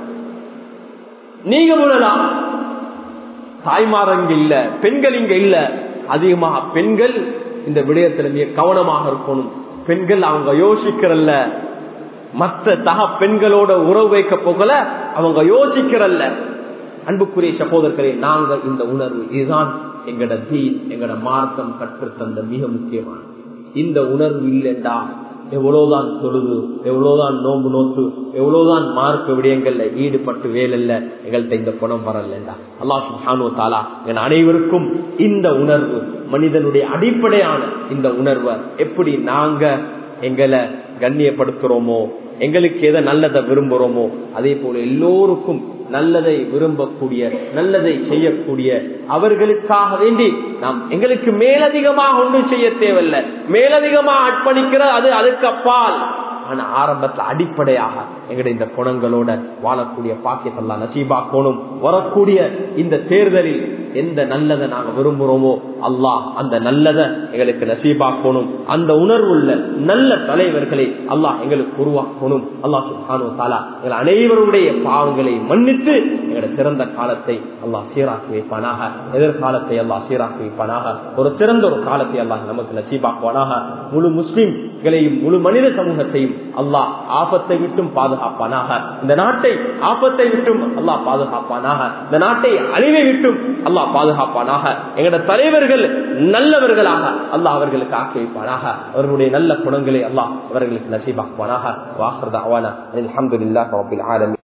நீங்க விழலாம். தாய்மார் இங்க இல்ல, பெண்கள் இங்க இல்ல. அதிகமாக பெண்கள் இந்த விடயத்துல மிக கவனமாக இருக்கணும். பெண்கள் அவங்க யோசிக்கிறல்ல, மற்ற சக பெண்களோட உறவு வைக்க போகல அவங்க யோசிக்கிறல்ல. அன்புக்குரிய சகோதரர்களே, நாங்க இந்த உணர்வு, இதுதான் எங்கட தீன், எங்கட மார்க்கம் கற்றுத்தந்த மிக முக்கியமான இந்த உணர்வு இல்லைண்டா எவ்வளவுதான் தொழுது, எவ்வளவுதான் நோம்பு நோத்து, எவ்வளவுதான் மார்க்க விடயங்கள்ல ஈடுபட்டு வேலைல்ல, எங்கள்கிட்ட இந்த குணம் வரலண்டா. அல்லாஹ் சுப்ஹானஹு வ தஆலா என் அனைவருக்கும் இந்த உணர்வு, மனிதனுடைய அடிப்படையான இந்த உணர்வை எப்படி நாங்க எங்களை கண்ணியப்படுத்துறோமோ, எங்களுக்கு எதை நல்லதை விரும்புறோமோ, அதே போல எல்லோருக்கும் நல்லதை விரும்பக்கூடிய, நல்லதை செய்யக்கூடிய, அவர்களுக்காக வேண்டி நாம் எங்களுக்கு மேலதிகமாக ஒன்றும் செய்ய தேவையில்லை. மேலதிகமாக அர்ப்பணிக்கிற அது அதுக்கு அப்பால். ஆனா ஆரம்பத்துல அடிப்படையாக எங்களுடைய இந்த குணங்களோட வாழக்கூடிய பாக்கியத்தெல்லாம் நசீபாக்கணும். வரக்கூடிய இந்த தேர்தலில் எந்த நல்லதை நாங்க விரும்புறோமோ அல்லாஹ் அந்த நல்லதை எங்களுக்கு நசீபாக்கணும். அந்த உணர்வுள்ள நல்ல தலைவர்களை அல்லாஹ் எங்களுக்கு உருவாக்கணும். அல்லாஹ் சுப்ஹானஹு வ தஆலா எங்கள் அனைவருடைய பாவங்களை மன்னித்து எங்களுடைய சிறந்த காலத்தை அல்லாஹ் சீராக்கி வைப்பானாக. எதிர்காலத்தை அல்லாஹ் சீராக்கி வைப்பானாக. ஒரு சிறந்த ஒரு காலத்தை அல்லாஹ் நமக்கு நசீபாக்குவானாக. முழு முஸ்லிம்களையும் முழு மனித சமூகத்தையும் அல்லாஹ் ஆபத்தை விட்டும் பாதுகாப்பானாக. இந்த நாட்டை ஆபத்தை விட்டும் அல்லாஹ் பாதுகாப்பானாக. இந்த நாட்டை அழிவை விட்டும் அல்லாஹ் பாதுகாப்பானாக. எங்களோட தலைவர்கள் நல்லவர்களாக அல்லாஹ் அவர்களுக்கு ஆக்கி வைப்பானாக. அவர்களுடைய நல்ல குணங்களை அல்லாஹ் அவர்களுக்கு நசீபாக்குவானாக. வாஹிர் தஅவானா அல்ஹம்துலில்லாஹி ரப்பில் ஆலமீன்.